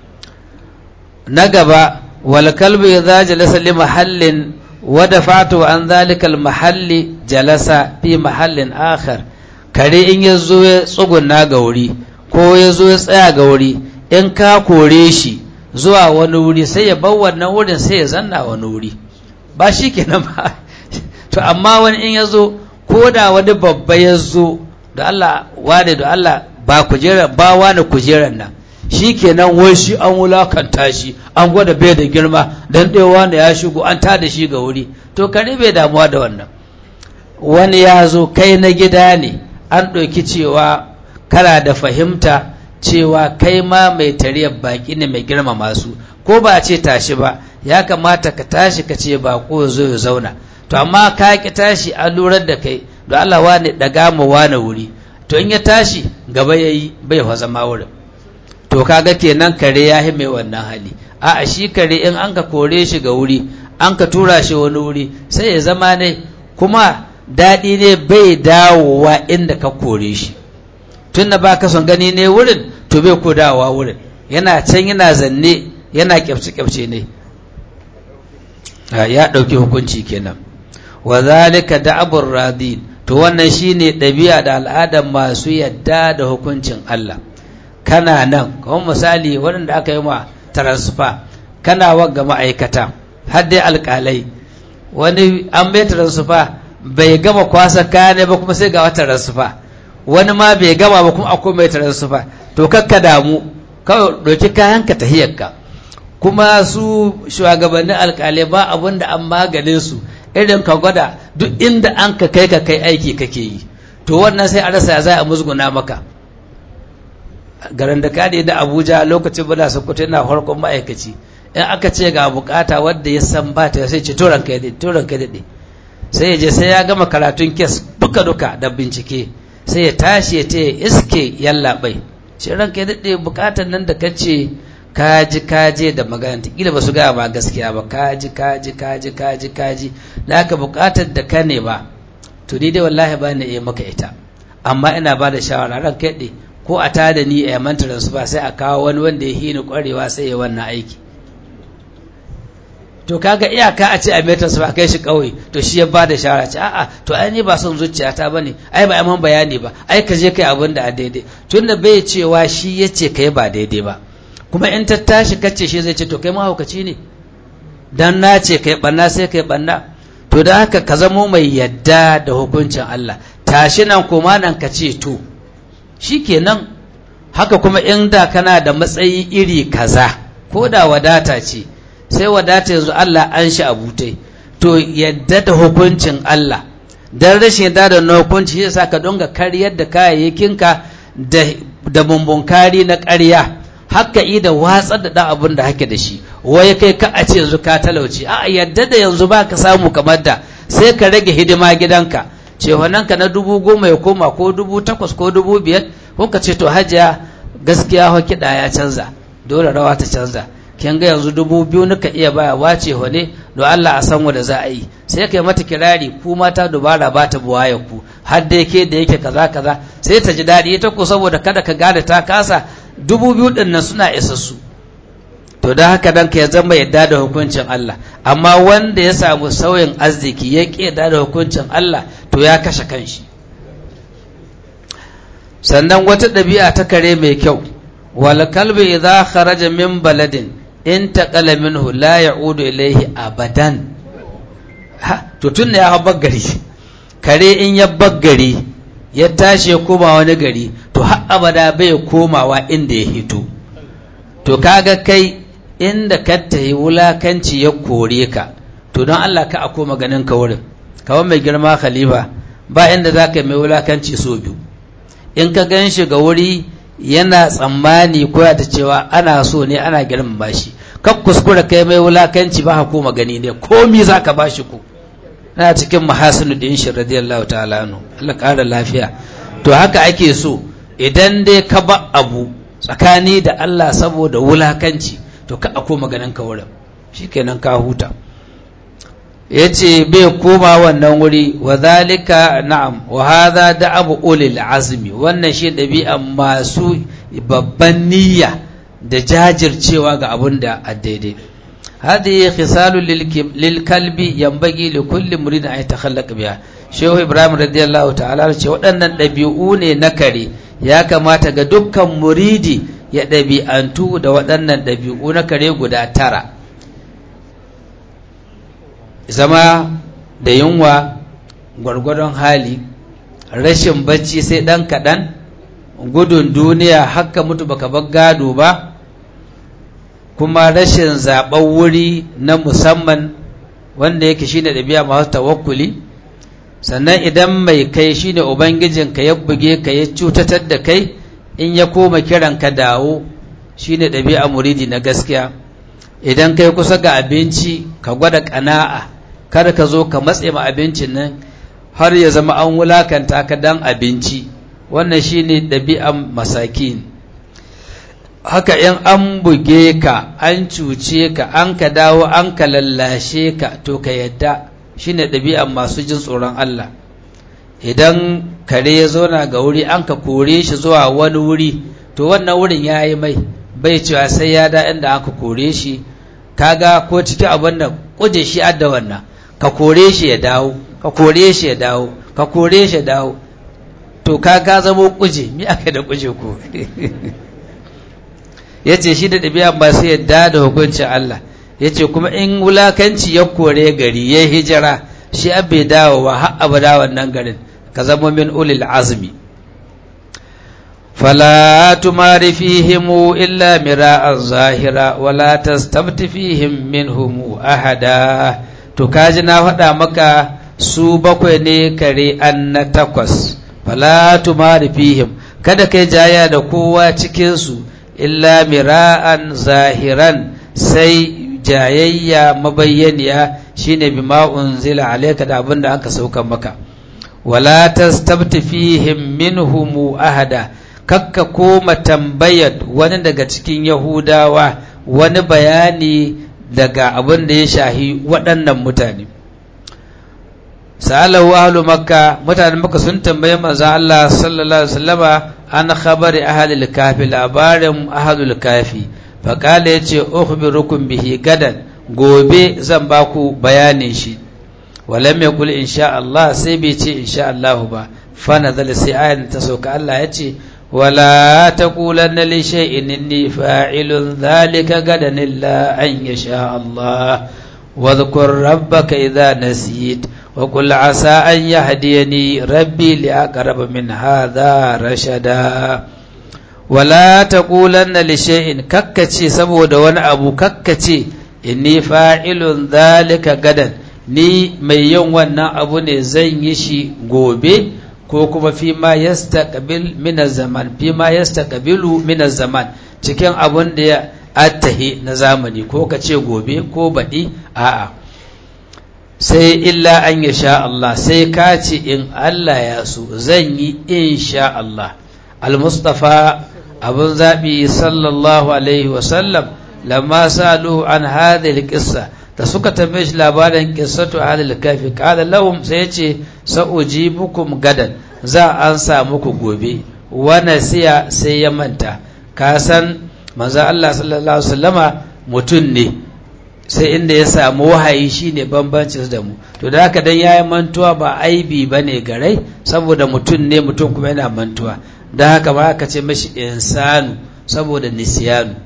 Na gaba, wal kalbu idza jalasa li mahallin wa dafa'tu an dhalika al mahalli jalasa fi mahallin akhar. Kare in yazo ya tsuguna ga wuri ko yazo ya tsaya ga wuri, in ka kore shi zuwa wani wuri sai ya bar wannan wurin sai ya zanna wani wuri, ba shi kenan ba. To amma wani in yazo, ko da wani babba yazo, da Allah wane da Allah ba kujera ba wani kujeran nan, shi kenan wai shi an wulakanta shi, an gwada bai da girma dan dai wani ya shigo an tada shi ga wuri. To kare bai damuwa da wannan. Wani ya zo, kai na gida ne, an ɗauki cewa kana da fahimta cewa kai ma mai tariyar baki ne mai girma masu, ko ba a ce tashi ba, ya kamata ka tashi ka ce bako zo ya zauna. To amma ka ki tashi, an lurar da kai, don Allah wani daga mu wani wuri, to in ya tashi gaba yayi bai fa zama wurin. To kaga kenan kare ya mai wannan hali. A'a shi kare in an ka kore shi ga wuri, an ka tura shi wani wuri, sai ya zama ne, kuma daɗi ne bai dawowa inda ka kore shi tun da ba ka son gani ne wurin to bai ko dawowa wurin yana can yana zanne yana kyafce-kyafce ne ya ɗauki hukunci kenan wa zalika da'abur radin to wannan shine ɗabi'a da al'adar masu yadda da hukuncin Allah kana nan kamar misali waɗanda aka yi ma transfer kana wagga ma'aikata har dai alƙalai wani an bai transfer bai gama kwasa kaya ne ba kuma sai ga wata transfer wani ma bai gama ba kuma akwai mai transfer to kakka damu kawai ɗauki kayan ka tahiyarka kuma su shugabannin alƙalai ba abin da an maganin su irin ka gwada duk inda an ka kai ka kai aiki kake yi to wannan sai a rasa za a musguna maka garin da kade da Abuja lokacin bada Sokoto yana farkon ma'aikaci in aka ce ga bukata wanda ya san ba ta sai ce to ranka ya dade to ranka ya dade sai ya je sai ya gama karatun kes duka duka da bincike sai ya tashi ya ce iske yalla bai shi ranka ya dade bukatar nan da kace kaji kaje da magana ta kila ba su gaya ba gaskiya ba kaji kaji kaji kaji kaji da aka bukatar da ka ne ba to ni dai wallahi ba ni iya maka ita amma ina ba da shawara ran kai ko a tada ni a mantaran su ba sai a kawo wani wanda ya hini kwarewa sai ya wannan aiki to kaga iyaka a ce a metar su ba kai shi kauye to shi ya ba da shawara ce a'a to ai ni ba son zuciyata bane ai ba ai man bayani ba ai ka je kai abin da a daidai tunda bai cewa shi yace kai ba daidai ba kuma in ta tashi kace shi zai ce to kai mahaukaci ne dan na ce kai banna sai kai banna to da haka ka zamo mai yadda da hukuncin Allah tashi nan kuma nan ka ce to shikenan haka kuma in da kana da matsayi iri kaza ko da wadata ce sai wadata yanzu Allah an shi abutai to yadda da hukuncin Allah dan rashin yadda da na hukunci yasa ka donga kariyar da kayayyakinka da da kari na ƙarya haka yi da watsar da ɗan abin da hake da shi wai kai ka a ce yanzu ka talauci a yadda da yanzu ba ka samu kamar da sai ka rage hidima gidanka ka na dubu goma ya koma ko dubu takwas ko dubu biyar ko ka ce to hajiya gaskiya ho kiɗa ya canza dole rawa ta canza kin ga yanzu dubu biyu nika iya baya wace ho ne don Allah a san wanda za a yi sai kai mata kirari ku mata dubara ba ta buwaye ku har da yake da yake kaza kaza sai ta ji daɗi ita ko saboda kada ka gane ta kasa dubu biyu ɗin nan suna isassu to don haka dan ka ya zama yadda da hukuncin Allah amma wanda ya samu sauyin arziki ya ƙi yadda da hukuncin Allah to ya kashe kanshi sannan wata ɗabi'a ta kare mai kyau wal kalbi idza kharaja min baladin in taqala minhu la ya'udu ilayhi abadan ha to tun ya habbar gari kare in ya baggari ya tashi ya koma wani gari to har abada bai komawa inda ya hito to kaga kai inda ka tayi wulakanci ya kore ka to don Allah ka a koma ganin ka wurin kawai mai girma khalifa ba inda za ka yi mai wulakanci so biyu in ka gan shi ga wuri yana tsammani koya ta cewa ana so ne ana girmama shi ka kuskura kai mai wulakanci ba ka koma gani ne komi za ka ba shi ku na cikin mahasinu din shi radiyallahu ta'ala anhu Allah ƙara lafiya to haka ake so idan dai ka ba abu tsakani da Allah saboda wulakanci to ka a koma ganin ka wurin shikenan ka huta yace bai koma wannan wuri wa zalika na'am wa hadha da'abu ulil azmi wannan shi dabi'a masu babban niyya da jajircewa ga abun da a daidai hadi khisalu lil kalbi yanbaghi li kulli murid an yatakhallaq biha shehu ibrahim radiyallahu ta'ala ce waɗannan dabi'u ne na kare ya kamata ga dukkan muridi ya dabi'antu da waɗannan dabi'u na kare guda tara zama da yunwa gwargwadon hali rashin bacci sai ɗan kaɗan gudun duniya haka mutu baka bar gado ba kuma rashin zaɓen wuri na musamman wanda yake shine ɗabi'a masu tawakkuli sannan idan mai kai shine ubangijinka ya buge ka ya cutatar da kai in ya koma kiran ka dawo shine ɗabi'a muridi na gaskiya idan kai kusa ga abinci ka gwada ƙana'a kada ka zo ka matse ma abincin nan har ya zama an wulakanta ka dan abinci wannan shine ɗabi'an masakin haka in an buge ka an cuce ka an ka dawo an ka lallashe ka to ka yadda shine ɗabi'an masu jin tsoron Allah idan kare ya zauna ga wuri an ka kore shi zuwa wani wuri to wannan wurin ya yi mai bai cewa sai ya da inda aka kore shi. Kaga ko cikin abin da kuje shi adda wannan ka kore shi ya dawo ka kore shi ya dawo ka kore shi ya dawo to kaga zamo kuje mi aka da kuje ko yace shi da ɗabi'a ba sai yadda da hukuncin Allah. Yace kuma in wulakanci ya kore gari ya hijira shi abai dawowa har abada wannan garin ka zama min ulil azmi. فلا تمار فيهم إلا مراء ظاهرا ولا تستبت فيهم منهم أحدا. to kaji na faɗa maka su bakwai ne kare an na takwas. fala tumari fihim kada kai jaya da kowa cikinsu illa mira'an zahiran sai jayayya mabayyaniya shine bima unzila alayka da abinda aka sauka maka. wala tastabti fihim minhum ahada kakka koma tambayar wani daga cikin Yahudawa wani bayani daga abin da ya shahi waɗannan mutane. Sa'alahu ahlu Makka, mutanen Makka sun tambaye manzon Allah sallallahu alaihi wasallama an khabari ahlil kafi, labarin ahlul kafi. Fa kala yace ukhbirukum bihi gadan, gobe zan baku bayanin shi. Walam yaqul insha Allah, sai bai ce insha Allah ba. Fa nazala sai ayan ta sauka, Allah yace ولا تقولن لشيء إني فاعل ذلك غدا إلا أن يشاء الله واذكر ربك إذا نسيت وقل عسى أن يهديني ربي لأقرب من هذا رشدا. ولا تقولن لشيء ككتي سبو دون أبو ككتي إني فاعل ذلك غدا ni mai yin wannan abu ne zan yi shi gobe ko kuma fi ma yastaqbil min az-zaman fi ma yastaqbilu min az-zaman cikin abun da ya attahi na zamani ko ka ce gobe ko baɗi a'a sai illa an yasha Allah sai ka ce in Allah ya so zan yi insha Allah. al-mustafa abun zabi sallallahu alaihi wa sallam lamma salu an hadhihi al-qissa da suka tambaye shi labarin qissatu ahlil kafi qala lahum sai yace sa'ujibukum gadan za an sa muku gobe. wa nasiya sai ya manta. ka san manzo Allah sallallahu alaihi wasallama mutun ne sai inda ya samu wahayi shine bambancin da mu to da haka dan yayi mantuwa ba aibi bane garai saboda mutun ne mutun kuma yana mantuwa dan haka ba aka ce mashi insanu saboda nisyanu.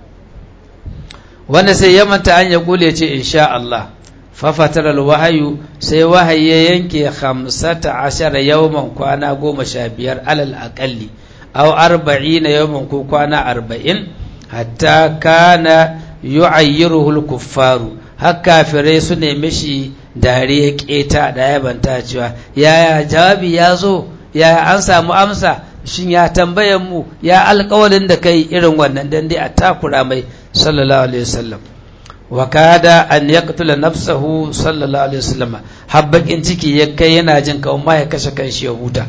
wanda sai ya manta an ya kule ce insha Allah. fafatar alwahayu sai wahayi ya yanke hamsata ashara yawman kwana goma sha biyar alal aƙalli aw arba'ina yawman ko kwana arba'in hatta kana yu'ayyiruhu al-kuffaru har kafirai su nemi shi dariya keta da yabanta cewa yaya jawabi ya zo yaya an samu amsa shin ya tambayan mu ya alƙawalin da kai irin wannan dan dai a takura mai sallallahu alaihi wasallam. wa kada an yaqtula nafsahu sallallahu alaihi wasallam habbakin ciki ya kai yana jin kawai ma ya kashe kanshi ya huta.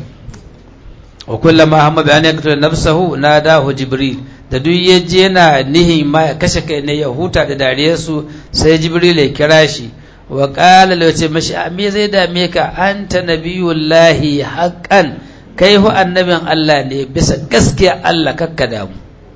wa kullama hamma bi an yaqtula nafsahu nadahu jibril da duk yaje yana nihin ma ya kashe kai ne ya huta da dariyar su sai jibril ya kira shi wa qala lahu ce mashi me zai dame ka anta nabiyullahi haqqan kai hu annabin Allah ne bisa gaskiya Allah kakka damu.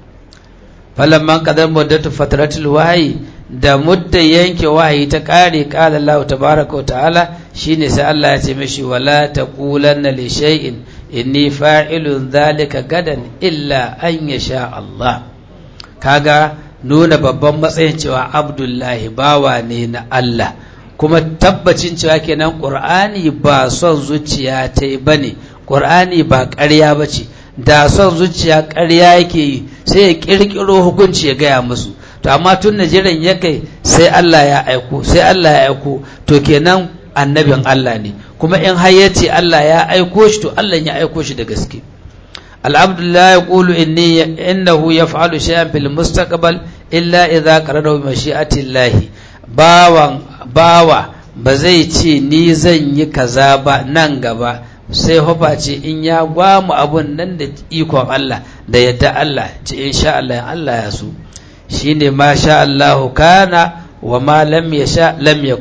falamman qadar muddatu fatratul wahyi da mudda yanke wahayi ta kare qala Allah tabaaraka wa ta'ala shine sai Allah ya ce mishi wala taqulanna li shay'in inni fa'ilun dhalika gadan illa an yasha Allah. kaga nuna babban matsayin cewa Abdullahi bawa ne na Allah kuma tabbacin cewa kenan Qur'ani ba son zuciya ta bane, Qur'ani ba ƙarya bace. da son zuciya ƙarya yake yi sai ya ƙirƙiro hukunci ya gaya musu to amma tun najiran ya kai sai Allah ya aiko sai Allah ya aiko to kenan annabin Allah ne kuma in har yace Allah ya aiko shi to Allah ya aiko shi da gaske. al-abdullah yaqulu inni innahu yaf'alu shay'an fil mustaqbal illa idha qarara bi mashi'ati Allah. bawan bawa ba zai ce ni zan yi kaza ba nan gaba sai hoba ce in ya gwamu abun nan da ikon Allah da yadda Allah ce insha Allah Allah ya so shine ma sha Allah kana wa ma lam yasha lam yakun.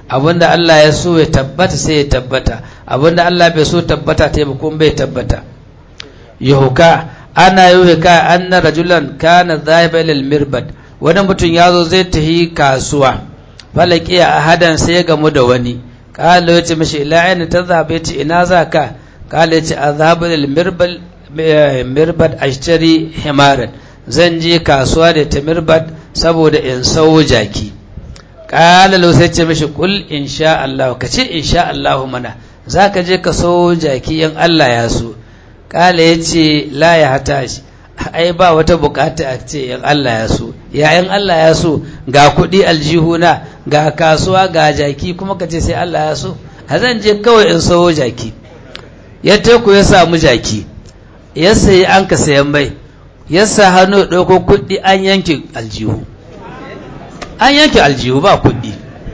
abinda Allah ya so ya tabbata sai ya tabbata, abinda Allah bai so tabbata ta ba kuma bai tabbata. yuhuka ana yuhuka anna rajulan kana dhahiba ila al-mirbad, wani mutum ya zo zai tahi kasuwa, falaki a ahadan sai ya gamu da wani, kala ya ce mashi ila aina tadhhab, ya ce ina za ka, kala ya ce adhabu lil mirbad mirbad ashtari himaran, zan je kasuwa da ta mirbad saboda in sau jaki. kala lau sai ce mashi kul insha Allah, ka ce insha Allah mana za ka je ka sau jaki in Allah ya so. kala ya ce la ya hata shi, ai ba wata bukata a ce in Allah ya so, ya in Allah ya so ga kuɗi aljihuna ga kasuwa ga jaki kuma ka ce sai Allah ya so, a zan je kawai in sawo jaki. ya teku ya samu jaki, ya sayi an ka sayan mai, ya sa hannu ɗauko kuɗi an yanke aljihu, an yanke aljihu ba kuɗi.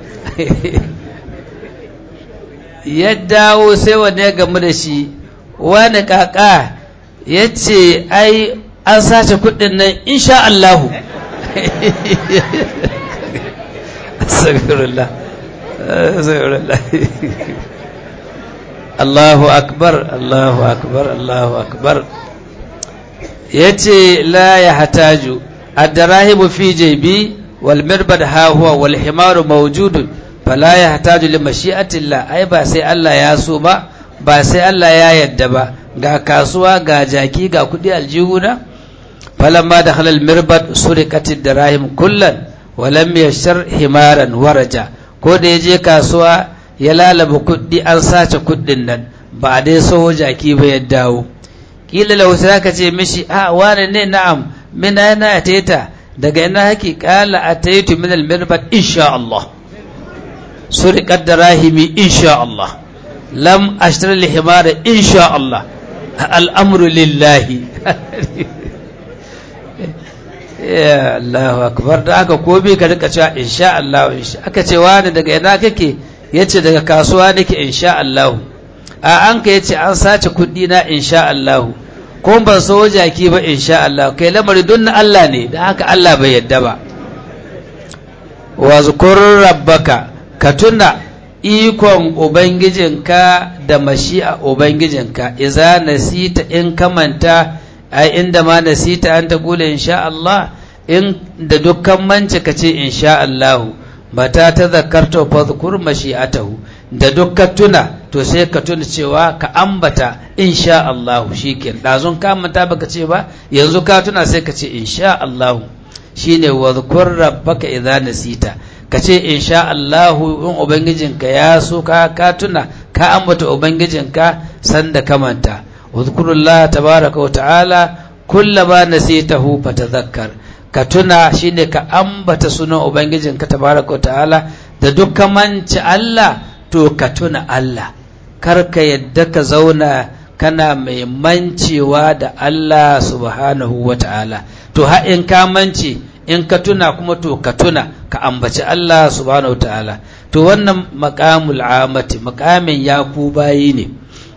ya dawo sai wani ya gamu da shi, wani kaka ya ce ai an sace kuɗin nan insha Allahu. Astagfirullah, astagfirullah. Allahu akbar, Allahu akbar, Allahu akbar. yace la ya hataju ad-darahibu fi jaybi wal mirbad ha huwa wal himaru mawjudun fala ya hataju li mashi'atillah, ai ba sai Allah ya so ba, ba sai Allah ya yadda ba, ga kasuwa ga jaki ga kudi aljihuna. falamma dakhala al mirbad suriqat ad-darahim kullan wa lam yashtar himaran waraja, ko da yaje kasuwa ya lalaba kudi an sace kudin nan, ba dai so jaki ba ya dawo. kila lahu sai ka ce mishi a wane ne, na'am min aina ataita, daga ina haki, kala ataitu min al-mirbad insha Allah, suriqat darahimi insha Allah, lam ashtari al-himara insha Allah, al-amru lillahi. ya Allahu akbar. da aka ko bi ka rika cewa insha Allah, insha aka ce wani daga ina kake, yace daga kasuwa nake insha Allah. a an ka yace an sace kudi na insha Allah, ko ban so jaki ba insha Allah, kai lamari don na Allah ne, da haka Allah bai yadda ba. wa zkur rabbaka, ka tuna ikon ubangijinka da mashi'a ubangijinka, idza nasita in kamanta, ai inda ma nasita an ta kula insha Allah, in da dukkan mance ka ce insha Allah. mata ta zakarta fa zkur mashi'atahu, da dukkan tuna to sai ka tuna cewa ka ambata insha Allah, shikenan. dazun ka manta baka ce ba, yanzu ka tuna sai ka ce insha Allah. shine wa zkur rabbaka idza nasita, ka ce insha Allah in ubangijinka ya so ka ka tuna ka ambata ubangijinka sanda ka manta. wa zkurullaha tabaraka wa ta'ala kullama nasitahu fatadhakkar, ka tuna shine ka ambata sunan ubangijinka tabaraka wa ta'ala, da dukkan manci Allah to ka tuna Allah, kar ka yadda ka zauna kana mai mancewa da Allah subhanahu wa ta'ala. to ha in ka mance, in ka tuna kuma to ka tuna ka ambaci Allah subhanahu wa ta'ala. to wannan maqamul amati, maqamin yaku bayi ne.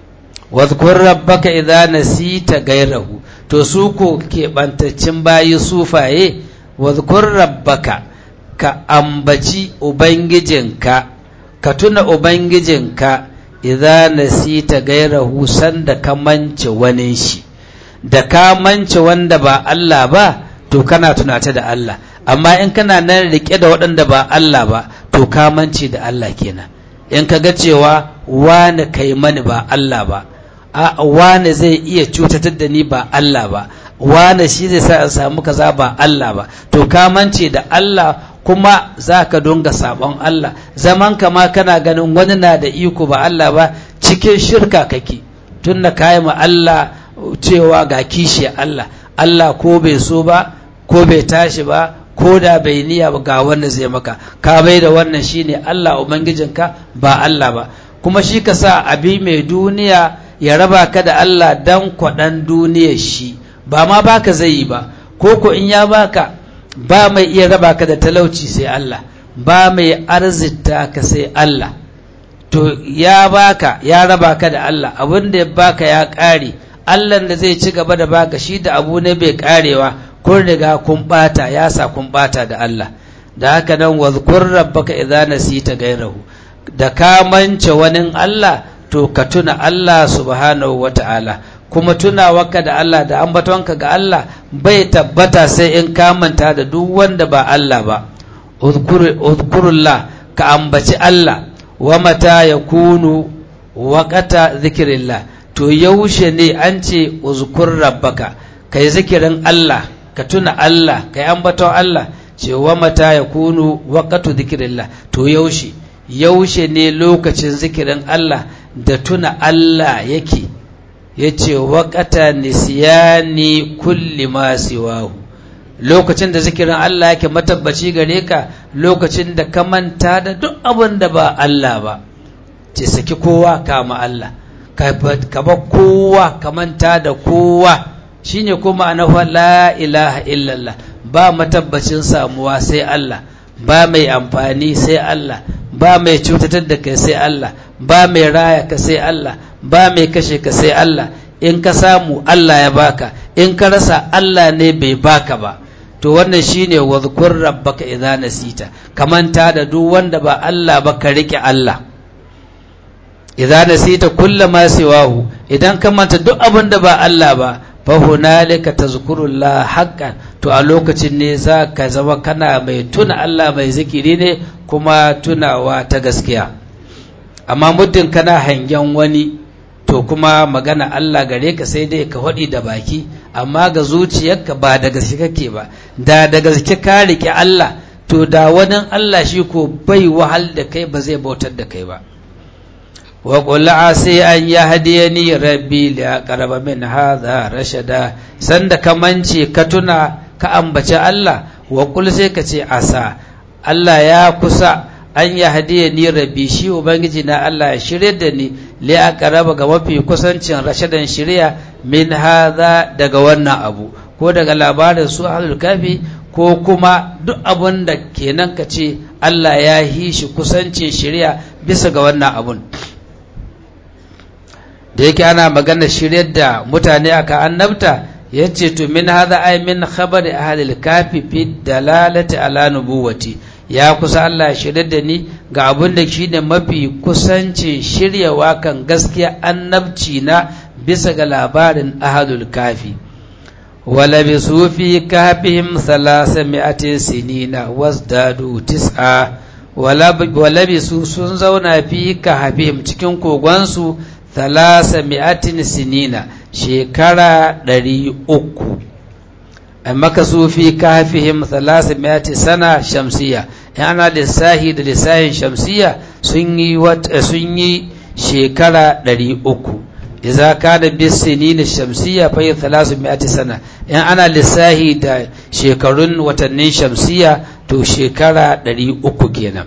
wadhkur rabbaka idza nasita gairahu, to su ko keɓantaccen bayi sufaye, wadhkur rabbaka, ka ambaci ubangijinka, ka tuna ubangijinka, idza nasita gairahu, sanda ka mance wani shi. da ka mance wanda ba Allah ba to kana tunata da Allah, amma in kana nan rike da waɗanda ba Allah ba to ka mance da Allah kenan. in ka ga cewa wani kai mani ba Allah ba, a wane zai iya cutatar da ni ba Allah ba, wane shi zai sa in samu kaza ba Allah ba, to ka mance da Allah, kuma za ka dunga sabon Allah, zaman kama kana ganin wani na da iko ba Allah ba, cikin shirka kake, tun da kayi ma Allah cewa ga kishi Allah, Allah ko bai so ba ko bai tashi ba ko da bai niyya ba ga wanda zai maka, ka bai da wannan shine Allah ubangijinka ba Allah ba. kuma shi ka sa abi mai duniya ya raba ka da Allah dan kwaɗan duniyar shi, ba ma baka zai yi ba, ko ko in ya baka ba mai iya raba ka da talauci sai Allah, ba mai arzita ka sai Allah. to ya baka ya raba ka da Allah, abin da ya baka ya ƙare, Allah da zai ci gaba da baka shi da abu ne bai ƙarewa, kun riga kun ɓata, ya sa kun ɓata da Allah. da haka nan wazkur rabbaka idza nasita gairahu, da ka mance wani Allah to ka tuna Allah subhanahu wata'ala, kuma tunawarka da Allah da ambatonka ga Allah bai tabbata sai in ka manta da duk wanda ba Allah ba. uzkurullah, ka ambaci Allah, wa mata yakunu waqata zikrillah, to yaushe ne an ce uzkur rabbaka, kai zikirin Allah, ka tuna Allah, kai ambaton Allah, ce wa mata yakunu waqatu zikrillah, to yaushe yaushe ne lokacin zikirin Allah da tuna Allah yake. yace waqata nisyani kulli ma siwahu, lokacin da zikirin Allah yake matabbaci gare ka, lokacin da ka manta da duk abin da ba Allah ba. Ce saki kowa kama Allah, ka ba kowa ka manta da kowa, shine kuma anahu la ilaha illallah, ba matabbacin samuwa sai Allah, ba mai amfani sai Allah, ba mai cutatar da kai sai Allah, ba mai raya ka sai Allah, ba mai kashe ka sai Allah. In ka samu Allah ya baka, in ka rasa Allah ne bai baka ba. To wannan shine wadhkur rabbaka idza nasita, kamanta da duk wanda ba Allah ba ka rike Allah. Idza nasita kullama siwahu, idan ka manta duk abin da ba Allah ba, fa hunalika tazkurullah haqqan, to a lokacin ne za ka zama kana mai tuna Allah, mai zikiri ne kuma tunawa ta gaskiya. Amma muddin kana hangen wani, to kuma magana Allah gare ka sai dai ka faɗi da baki, amma ga zuciyarka ba da gaske kake ba. Da da gaske ka riƙe Allah, to da wani Allah shi ko bai wahal da kai, ba zai bautar da kai ba. wa qul asi an yahdiyani rabbi li aqraba min hadha rashada, sanda ka mance ka tuna ka ambaci Allah, wa qul sai ka ce asa, Allah ya kusa an yahdiyani rabbi, shi ubangiji na Allah ya shirye da ni, li aqraba ga mafi kusancin rashadan shiriya min hadha, daga wannan abu, ko daga labarin su ahlul kafi, ko kuma duk abun da kenan ka ce Allah ya yi shi kusancin shiriya bisa ga wannan abun. Da yake ana magana shiryar da mutane aka annabta, yace to min hadha ay min khabari ahlil kafi fi dalalati ala nubuwati, ya kusa Allah shiryar da ni ga abin da shi ne mafi kusancin shiryawa kan gaskiya annabci na bisa ga labarin ahlul kafi. wala bisu fi kafihim thalathami'ati sinina wasdadu tis'a, wala bisu sun zauna fi kafihim cikin kogonsu thalasa mi'atin sinina, shekara ɗari uku. amma ka su fi kafihim thalasa mi'ati sana shamsiya, in ana lissahi da lissahin shamsiya sun yi sun yi shekara ɗari uku. idza kana bis sinina shamsiya fa thalasa mi'ati sana, in ana lissahi da shekarun watannin shamsiya to shekara ɗari uku kenan.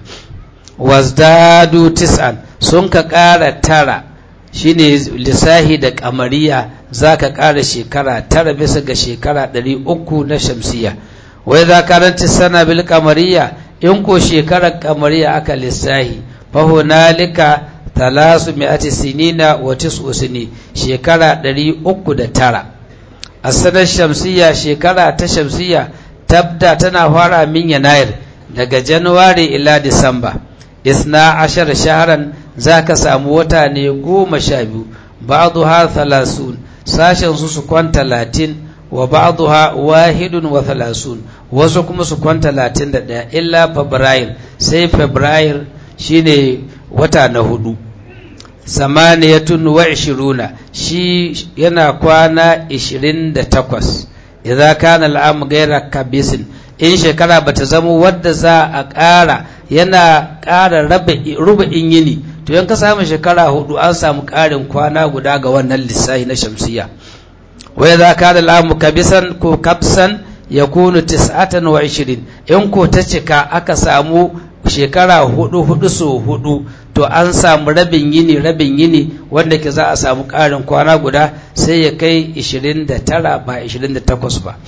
wazdadu tis'an, sun ka ƙara tara, shine lissahi da kamariya, za ka ƙara shekara tara bisa ga shekara ɗari uku na shamsiya. wai za ka ranci sana bil kamariya, in ko shekarar kamariya aka lissahi, fahunalika talasu mi'ati sinina wa tis'u sini, shekara ɗari uku da tara. a sanar shamsiya, shekara ta shamsiya tabda tana fara min yanayir, daga januwari ila disamba. isna ashar shaharan, za ka samu wata ne goma sha biyu. ba'duha thalathun, sashen su su kwan talatin, wa ba'duha wahidun wa thalathun, wasu kuma su kwan talatin da ɗaya. illa fabrairu, sai fabrairu shine wata na hudu. samaniyatun wa ishiruna, shi yana kwana ishirin da takwas. idza kana al'am gaira kabisin, in shekara bata zama wadda za a ƙara, yana ƙara rubu'in yini, to yan ka samu shekara hudu an samu ƙarin kwana guda ga wannan lissahi na shamsiya. wai za ka da al'amu kabisan ko kapsan ya kunu tis'atan wa ishirin, in ko ta cika aka samu shekara hudu hudu so hudu, to an samu rabin yini rabin yini, wanda ke za a samu ƙarin kwana guda, sai ya kai ishirin da tara ba ishirin da takwas ba,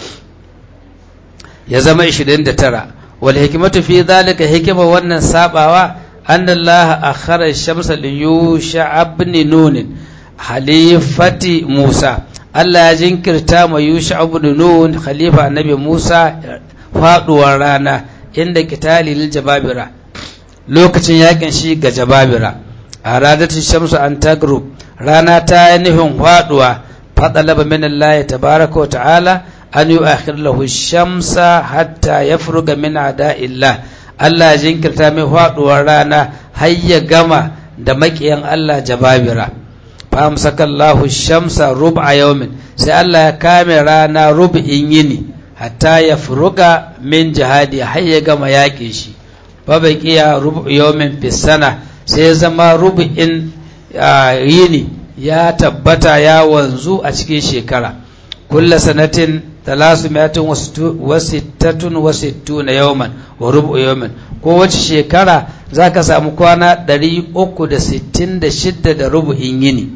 ya zama ishirin da tara. wal hikmatu fi dhalika, hikima wannan sabawa, anna Allah akhara ash-shamsa li yusha ibn nun khalifati Musa, Allah ya jinkirta ma yusha ibn nun khalifa annabi Musa faduwar rana, inda kitali lil jababira, lokacin yakin shi ga jababira aradatu shamsu an tagrub rana ta nufin faduwa fadalaba min Allah tabaaraka wa ta'ala an yu'akhir lahu shamsa hatta yafruga min a'da'illah Allah jinkirta mai faduwar rana har ya gama da makiyan Allah jababira fa amsakallahu shamsa rub'a yawmin sai Allah ya kame rana rub'in yini hatta yafruga min jihadi har ya gama yaƙin shi fa baqiya rub'u yawmin fi sana sai zama rub'in yini ya tabbata ya wanzu a cikin shekara kullu sanatin talasumiyatin wasittatun wasittuna yawman wa rubu yawman ko wace shekara zaka samu kwana ɗari uku da sittin da shida da rubu'in yini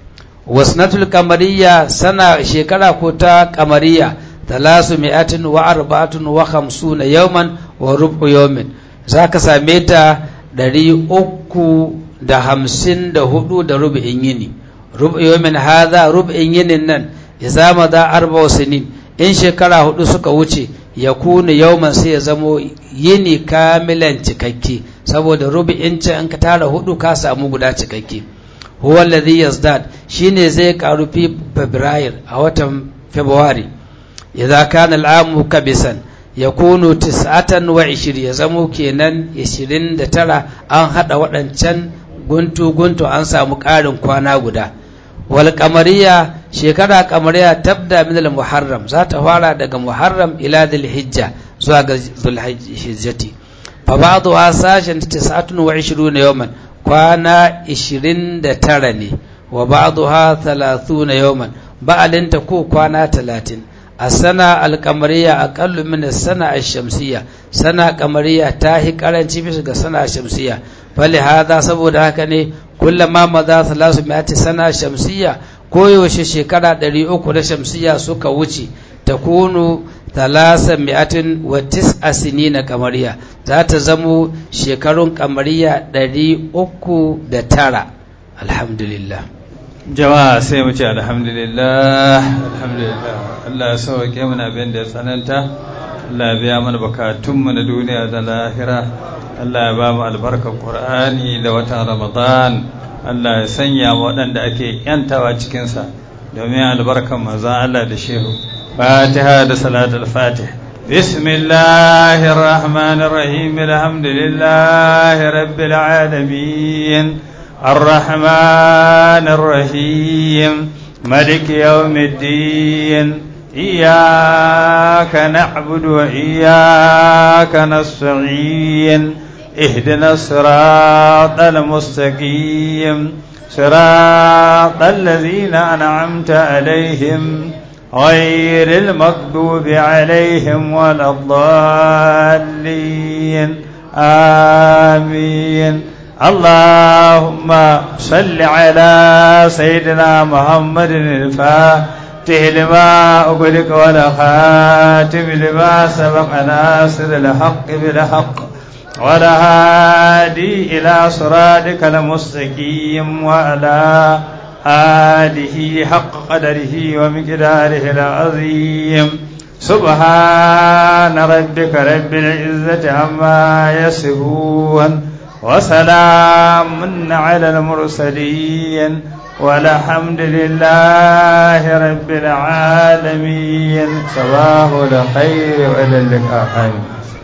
wasnatul qamariyya sana shekara ko ta qamariyya talasumiyatin wa arba'atun wa khamsuna yawman wa rubu yawmin zaka same ta ɗari uku da hamsin da hudu da rubu'in yini rubu yawmin hadha rubu'in yinin nan idza madha arba'u sinin in shekara hudu suka wuce ya kuna yauman sai ya zamo yini kamilan cikakke saboda rubu'in ce in ka tara hudu ka samu guda cikakke huwa alladhi yazdad shine zai karu fi february a watan february idza kana al'amu kabisan yakunu tis'atan wa ishirin ya zamo kenan ishirin da tara an hada wadancan guntu guntu an samu karin kwana guda wal qamariya shekara qamariya tabda min al muharram za ta fara daga muharram ila dhul hijja zuwa ga dhul hijjati fa ba'du asashin tis'atun wa ishiruna yawman kwana ishirin da tara ne wa ba'daha thalathuna yawman ba'alinta ko kwana talatin asana al qamariya aqallu min as-sana ash-shamsiyya sana qamariya ta hi karanci bisa ga sana shamsiyya fali hada saboda haka ne kullama maza salasu mi'ati sana shamsiyya koyaushe shekara ɗari uku na shamsiyya suka wuce ta kunu talasa mi'atin wa tis'a sinina kamariya za ta zamo shekarun kamariya ɗari uku da tara alhamdulillah jama'a sai mu ce alhamdulillah alhamdulillah Allah ya sauke mana abin da ya tsananta Allah ya biya mana bukatunmu na duniya da lahira Allah ya ba mu albarkar Qur'ani da watan Ramadan Allah ya sanya mu waɗanda ake yantawa cikinsa domin albarkar manzon Allah da shehu Fatiha da salatul Fatih Bismillahir Rahmanir Rahim Alhamdulillahi Rabbil Alamin Ar-Rahmanir Rahim Maliki Yawmiddin إياك نعبد وإياك نستعين اهدنا الصراط المستقيم صراط الذين أنعمت عليهم غير المغضوب عليهم ولا الضالين آمين اللهم صل على سيدنا محمد الفاتح لما أغلق ولا خاتم لما سبق ناصر الحق بالحق ولا هادي إلى صراطك المستقيم وعلى آله حق قدره ومقداره العظيم سبحان ربك رب العزة عما يصفون وسلام على المرسلين والحمد لله رب العالمين صباح الخير وإلى اللقاء.